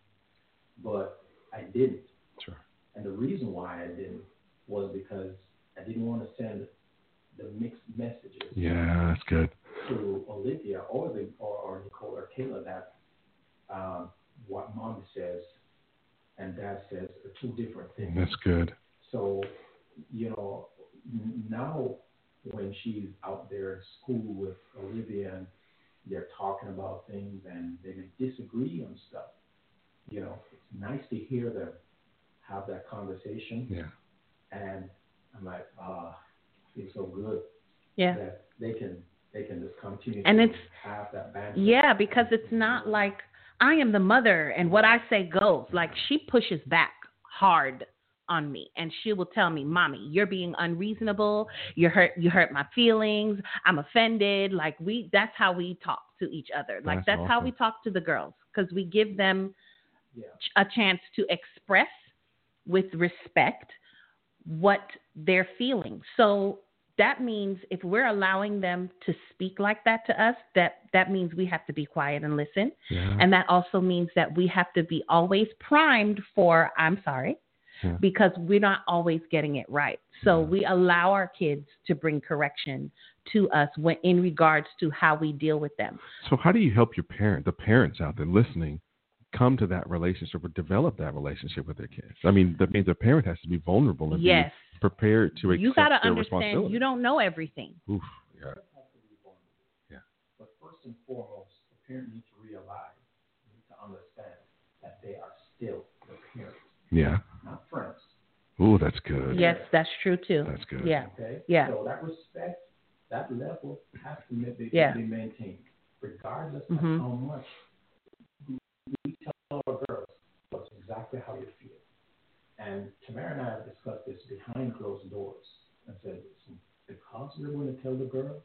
but I didn't. Sure. And the reason why I didn't was because I didn't want to send the mixed messages. Yeah, that's good. To Olivia or the or, or Nicole or Kayla that um, what mom says and dad says are two different things. That's good. So, you know, n- now when she's out there at school with Olivia and they're talking about things and they may disagree on stuff, you know, it's nice to hear them have that conversation. Yeah. And I'm like, ah, I feel so good. Yeah. That they can they can just continue And to it's, have that bandwidth. yeah, because it's not like I am the mother and what I say goes. Like she pushes back hard on me and she will tell me, Mommy, you're being unreasonable. You hurt you hurt my feelings. I'm offended. Like we that's how we talk to each other. Like That's that's how awesome. we talk to the girls because we give them Yeah. a chance to express with respect what they're feeling. So that means if we're allowing them to speak like that to us, that, that means we have to be quiet and listen. Yeah. And that also means that we have to be always primed for, I'm sorry, Yeah. because we're not always getting it right. So Yeah. we allow our kids to bring correction to us when, in regards to how we deal with them. So how do you help your parent, the parents out there listening, come to that relationship or develop that relationship with their kids? I mean, that means the parent has to be vulnerable and Yes. be prepared to accept You got to their understand responsibility. you don't know everything. Oof, yeah. Yeah. But first and foremost, the parent needs to realize, needs to understand that they are still the parents, Yeah. not friends. Ooh, that's good. Yes, that's true too. That's good. Yeah. Okay? Yeah. So that respect, that level has to be, Yeah. be maintained, regardless Mhm. of how much we tell our girls what's exactly how you feel. And Tamara and I have discussed this behind closed doors and said, listen, because we're going to tell the girls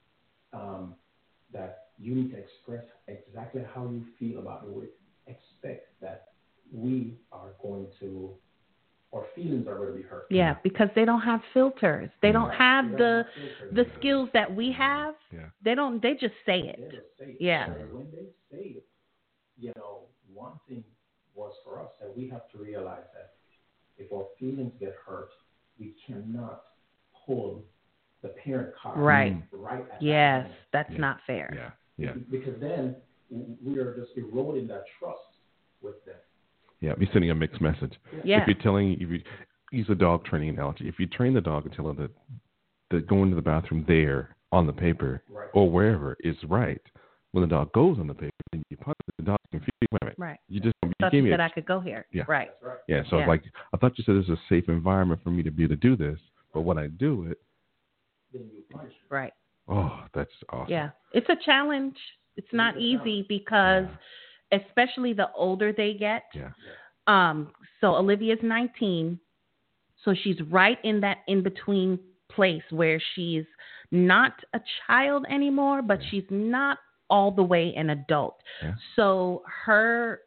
um, that you need to express exactly how you feel about it, we expect that we are going to, our feelings are going to be hurt. Yeah, because they don't have filters. They don't Right. have They the don't have filters. the skills that we have. Yeah. They don't. They just say They it. just say it. Yeah. And when they say it, you know, one thing was for us that we have to realize that if our feelings get hurt, we cannot pull the parent card Right. right at that Yes, moment. that's Yeah. not fair. Yeah. Yeah. Because then we are just eroding that trust with them. Yeah. Be sending a mixed message. Yeah. If you're telling, if you use a dog training analogy, if you train the dog and tell it that, that going to the bathroom there on the paper Right. or wherever is right, when the dog goes on the paper and you punish the dog, confused. Wait a minute. Right. You just you Thought gave you me said a, I could go here. Yeah. Right. That's right. yeah. So Yeah. it's like I thought you said this is a safe environment for me to be able to do this, but when I do it, Then you punish them. Right. oh, that's awesome. Yeah. It's a challenge. It's not a easy because, especially the older they get. Yeah. Um. So Olivia's nineteen, so she's right in that in between place where she's not a child anymore, but Yeah. she's not all the way an adult. Yeah. So her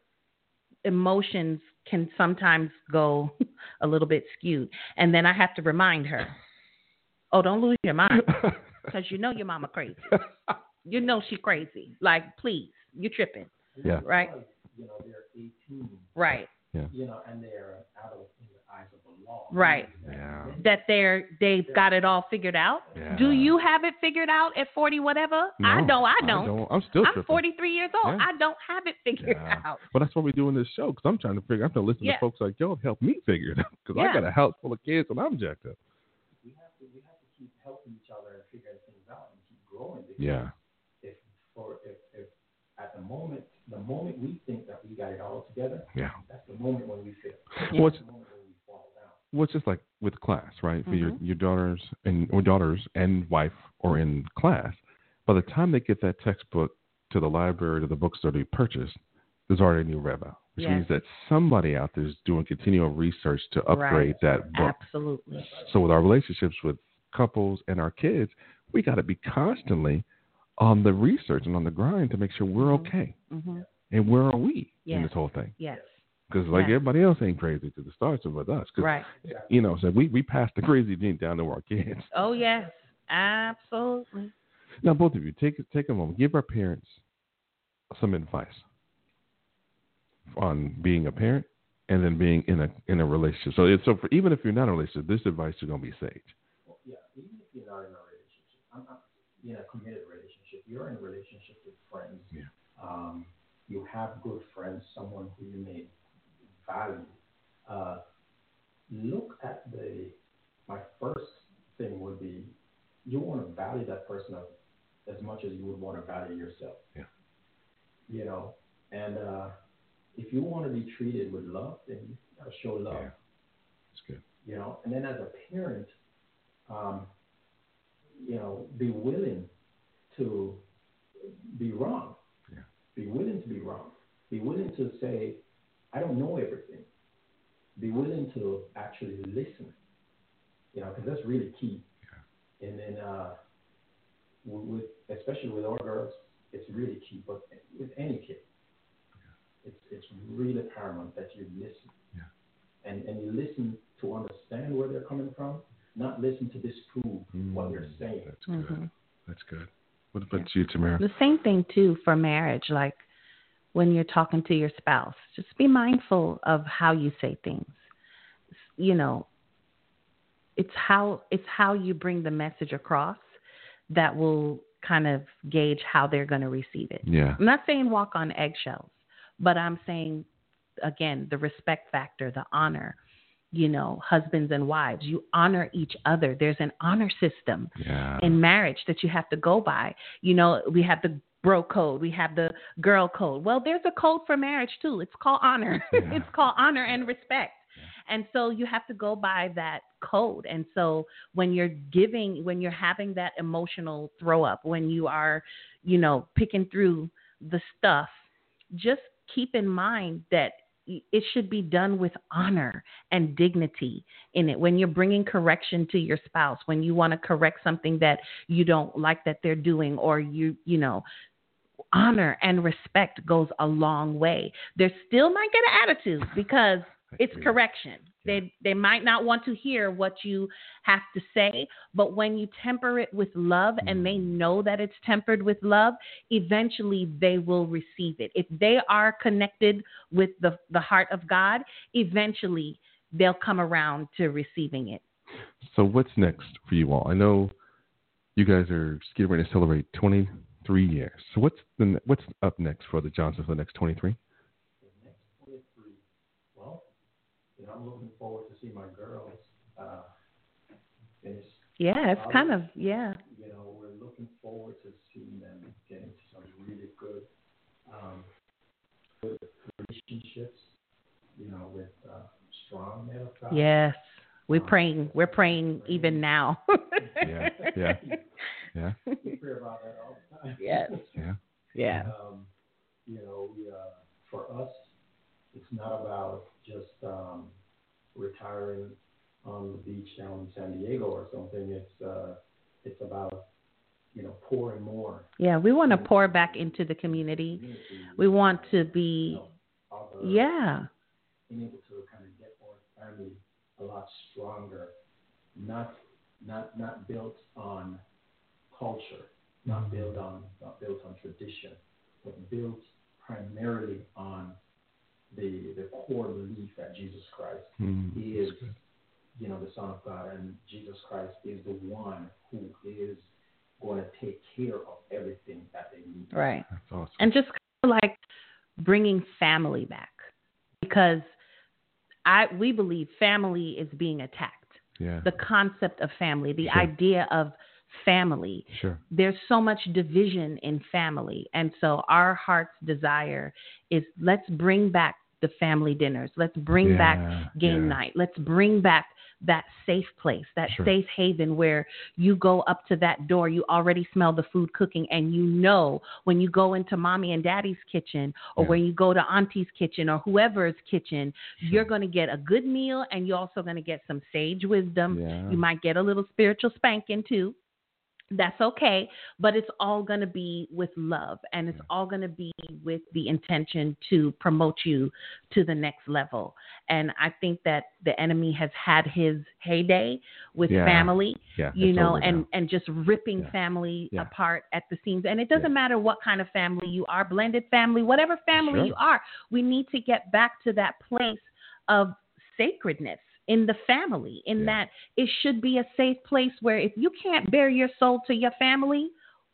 emotions can sometimes go a little bit skewed, and then I have to remind her, "Oh, don't lose your mind, because you know your mama crazy. You know she crazy. Like, please, you're tripping, Yeah. right? Because, you know, they're eighteen, Right." Yeah. you know, and they're an adult in the eyes of the law. Right. Yeah. That they're they've got it all figured out. Yeah. Do you have it figured out at forty whatever? No, I don't. I don't. I'm still I'm tripping. forty-three years old. Yeah. I don't have it figured Yeah. out. But that's what we do in this show because I'm trying to figure. I'm trying to listen Yeah. to folks like y'all help me figure it out because Yeah. I got a house full of kids and I'm jacked up. We have to we have to keep helping each other and figuring things out and keep growing. Because Yeah. If for if, if at the moment the moment we think that we got it all together, Yeah. that's the moment when we fail. Well, it's, That's the moment when we Well, it's just like with class, right? For your, Mhm. your daughters and or daughters and wife are in class. By the time they get that textbook to the library or the bookstore to be purchased, there's already a new rev out, which Yes. means that somebody out there is doing continual research to upgrade Right. that book. Absolutely. So with our relationships with couples and our kids, we got to be constantly on the research and on the grind to make sure we're Mhm. okay. Mhm. And where are we in Yes. this whole thing? Yes. Because like Yes. everybody else ain't crazy because it starts with us. 'Cause, Right. you know, so we, we pass the crazy gene down to our kids. Oh yes. Absolutely. Now, both of you, take take a moment. Give our parents some advice on being a parent and then being in a in a relationship. So, it's, so for, even if you're not in a relationship, this advice is going to be sage. Well, yeah, even if you're not in a relationship, I'm not in a committed relationship. You're in a relationship with friends. Yeah. Um, you have good friends, someone who you may value. Uh, look at the. My first thing would be, you want to value that person as, as much as you would want to value yourself. Yeah. You know, and uh, if you want to be treated with love, then you got to show love. Yeah. That's good. You know, and then as a parent, um, you know, be willing to be wrong. Yeah. Be willing to be wrong. Be willing to say, I don't know everything. Be willing to actually listen. You know, because that's really key. Yeah. And then, uh, with especially with our girls, it's really key. But with any kid, yeah. it's it's really paramount that you listen. Yeah. And and you listen to understand where they're coming from, not listen to disprove mm, what they're saying. That's good. Mm-hmm. That's good. What about yeah. you, Tamara? The same thing too for marriage. Like when you're talking to your spouse, just be mindful of how you say things. You know, it's how it's how you bring the message across that will kind of gauge how they're going to receive it. Yeah. I'm not saying walk on eggshells, but I'm saying, again, the respect factor, the honor. You know, husbands and wives, you honor each other. There's an honor system yeah. in marriage that you have to go by. You know, we have the bro code, we have the girl code. Well, there's a code for marriage too. It's called honor. Yeah. It's called honor and respect. Yeah. And so you have to go by that code. And so when you're giving, when you're having that emotional throw up, when you are, you know, picking through the stuff, just keep in mind that it should be done with honor and dignity in it. When you're bringing correction to your spouse, when you want to correct something that you don't like that they're doing, or you, you know, honor and respect goes a long way. They still might get an attitude because it's correction. Yeah. They they might not want to hear what you have to say, but when you temper it with love mm. and they know that it's tempered with love, eventually they will receive it. If they are connected with the, the heart of God, eventually they'll come around to receiving it. So what's next for you all? I know you guys are getting ready to celebrate twenty-three years. So what's the what's up next for the Johnsons for the next twenty-three? You know, I'm looking forward to see my girls uh, finish. Yeah, it's kind of, yeah. You know, we're looking forward to seeing them get into some really good, um, good relationships, you know, with uh, strong men of God. Yes, we're um, praying. We're praying even now. yeah, yeah, yeah. We pray about that all the time. Yes. Yeah. Yeah. Um, you know, we, uh, for us, it's not about just um, retiring on the beach down in San Diego or something. It's uh, it's about, you know, pouring more. Yeah, we want to pour back into the community. community. We want to be, you know, yeah. being able to kind of get our family a lot stronger, not not not built on culture, not mm-hmm. built on not built on tradition, but built primarily on the the core belief that Jesus Christ mm, is, you know, the Son of God, and Jesus Christ is the one who is going to take care of everything that they need. Right. That's awesome. And just kind of like bringing family back, because I we believe family is being attacked. Yeah. The concept of family, the sure. idea of family. Sure. There's so much division in family. And so our heart's desire is let's bring back the family dinners. Let's bring Yeah, back game yeah. night. Let's bring back that safe place, that Sure. safe haven where you go up to that door, you already smell the food cooking, and you know when you go into mommy and daddy's kitchen, or Yeah. when you go to auntie's kitchen or whoever's kitchen, you're going to get a good meal, and you're also going to get some sage wisdom. Yeah. You might get a little spiritual spanking too. That's okay, but it's all going to be with love, and it's all going to be with the intention to promote you to the next level. And I think that the enemy has had his heyday with Yeah. family, Yeah, you it's know, over and, now. and just ripping Yeah. family Yeah. apart at the seams. And it doesn't Yeah. matter what kind of family you are, blended family, whatever family Sure. you are, we need to get back to that place of sacredness in the family, in Yeah. that it should be a safe place where if you can't bear your soul to your family,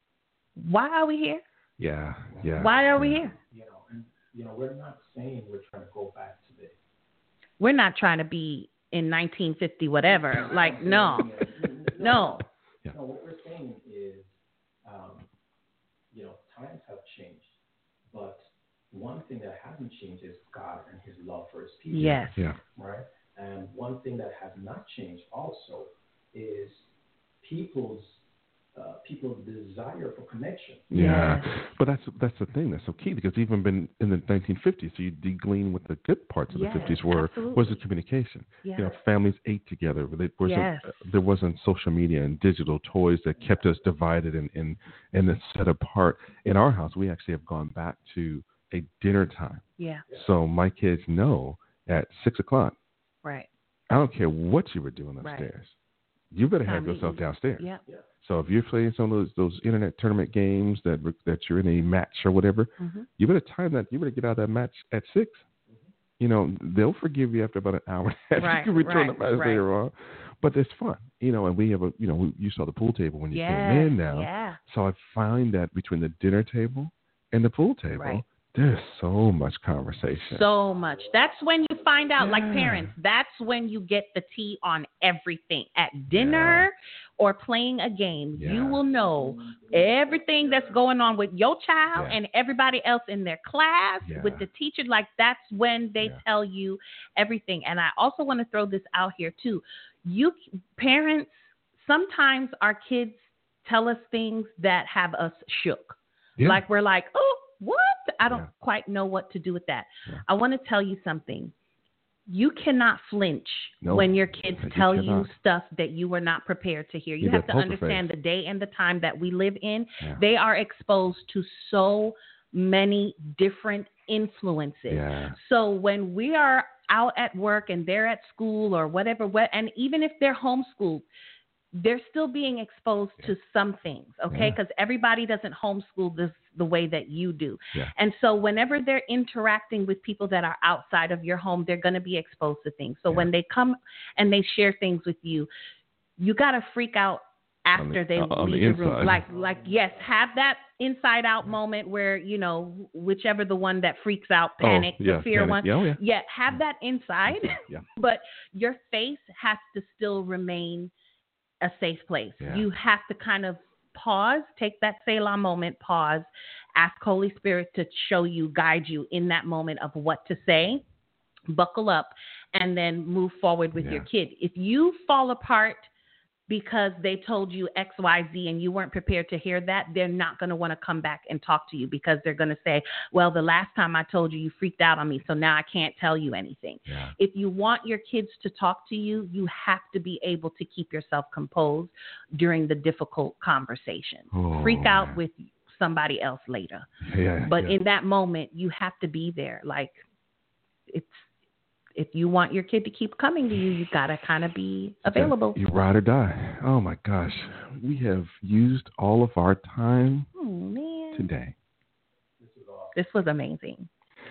why are we here? Yeah, yeah. Why are we yeah. here? You know, and you know, we're not saying we're trying to go back to the We're not trying to be in nineteen fifty whatever. Like, no, no. Yeah. No, what we're saying is, um, you know, times have changed, but one thing that hasn't changed is God and His love for His people. Yes. Yeah. Right. And one thing that has not changed also is people's uh, people's desire for connection. Yeah, Yes. but that's that's the thing that's so key, because even been in the nineteen fifties, so you glean what the good parts of Yes, the fifties were absolutely. was the communication. Yes. You know, families ate together. There wasn't Yes. there wasn't social media and digital toys that kept us divided and and and then set apart. In our house, we actually have gone back to a dinner time. Yeah. So my kids know at six o'clock. Right. I don't care what you were doing Right. upstairs. You better have Time to yourself eat. downstairs. Yeah. So if you're playing some of those, those internet tournament games that that you're in a match or whatever, Mm-hmm. you better time that. You better get out of that match at six. You know, they'll forgive you after about an hour and a half. Right, You can return right, the match right. later on. But it's fun, you know. And we have a, you know, we, you saw the pool table when you Yes. came in now. Yeah. So I find that between the dinner table and the pool table, Right. there's so much conversation. So much. That's when you find out, like Yeah. parents, that's when you get the tea on everything. At dinner or playing a game, Yeah. you will know everything that's going on with your child Yeah. and everybody else in their class, Yeah. with the teacher. Like, that's when they Yeah. tell you everything. And I also want to throw this out here, too. You parents, sometimes our kids tell us things that have us shook. Yeah. Like, we're like, oh, what? I don't Yeah. quite know what to do with that. Yeah. I want to tell you something. You cannot flinch No, when your kids you tell you cannot. stuff that you were not prepared to hear. You You have get to poker understand face. the day and the time that we live in. Yeah. They are exposed to so many different influences. Yeah. So when we are out at work and they're at school or whatever, what, and even if they're homeschooled, they're still being exposed to some things, okay? Yeah. Because everybody doesn't homeschool this the way that you do. Yeah. And so whenever they're interacting with people that are outside of your home, they're going to be exposed to things. So Yeah. when they come and they share things with you, you got to freak out after the- they on leave the the room. inside. Like, like, yes, have that inside out moment where, you know, whichever the one that freaks out, panic, oh, yeah, the fear panic. one. Yeah, oh, yeah. Yeah, have that inside, Yeah. but your face has to still remain a safe place. Yeah. You have to kind of pause, take that Selah moment, pause, ask Holy Spirit to show you, guide you in that moment of what to say, buckle up, and then move forward with Yeah. your kid. If you fall apart because they told you X, Y, Z, and you weren't prepared to hear that, they're not going to want to come back and talk to you, because they're going to say, well, the last time I told you, you freaked out on me, so now I can't tell you anything. Yeah. If you want your kids to talk to you, you have to be able to keep yourself composed during the difficult conversation. Oh, Freak out man. with somebody else later. Yeah. But yeah. in that moment, you have to be there. Like, it's, if you want your kid to keep coming to you, you got to kind of be available. You ride or die. Oh my gosh, we have used all of our time Oh, man. today. This was amazing.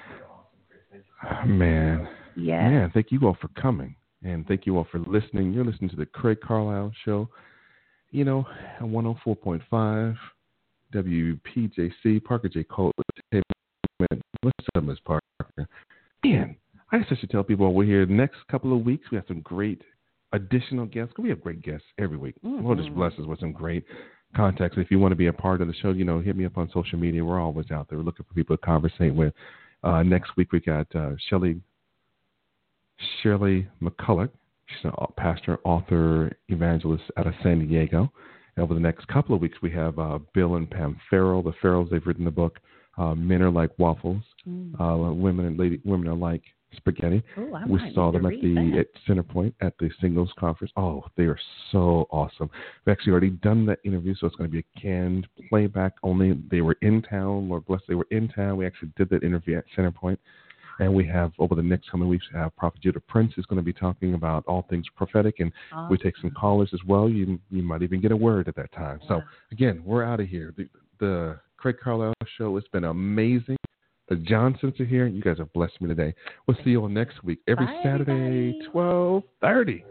Oh, man, Yeah. man, thank you all for coming, and thank you all for listening. You're listening to the Craig Carlisle Show. You know, at one oh four point five W P J C, Parker J. Cole. What's up, Miss Parker? Man, I guess I should tell people we're here the next couple of weeks. We have some great additional guests. We have great guests every week. Mm-hmm. Lord just bless us with some great contacts. If you want to be a part of the show, you know, hit me up on social media. We're always out there. We're looking for people to conversate with. Uh, next week we got uh, Shelley Shirley McCulloch. She's a pastor, author, evangelist out of San Diego. And over the next couple of weeks, we have uh, Bill and Pam Farrell. The Farrells, they've written the book, uh, Men Are Like Waffles, mm. uh, Women and Lady, Women Are Like Spaghetti. Ooh, we saw them at the at Centerpoint at the Singles Conference. Oh, they are so awesome. We've actually already done that interview, so it's going to be a canned playback only. They were in town. Lord bless, they were in town. We actually did that interview at Centerpoint. And we have, over the next coming weeks, uh, Prophet Judah Prince is going to be talking about all things prophetic. And awesome. We take some callers as well. You you might even get a word at that time. Yeah. So, again, we're out of here. The, the Craig Carlisle Show, it's been amazing. The Johnsons are here. You guys have blessed me today. We'll see you all next week, every Bye, Saturday, twelve thirty.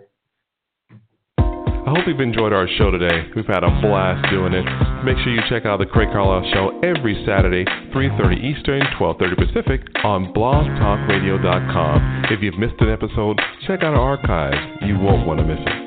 I hope you've enjoyed our show today. We've had a blast doing it. Make sure you check out the Craig Carlisle Show every Saturday, three thirty Eastern, twelve thirty Pacific on blog talk radio dot com. If you've missed an episode, check out our archives. You won't want to miss it.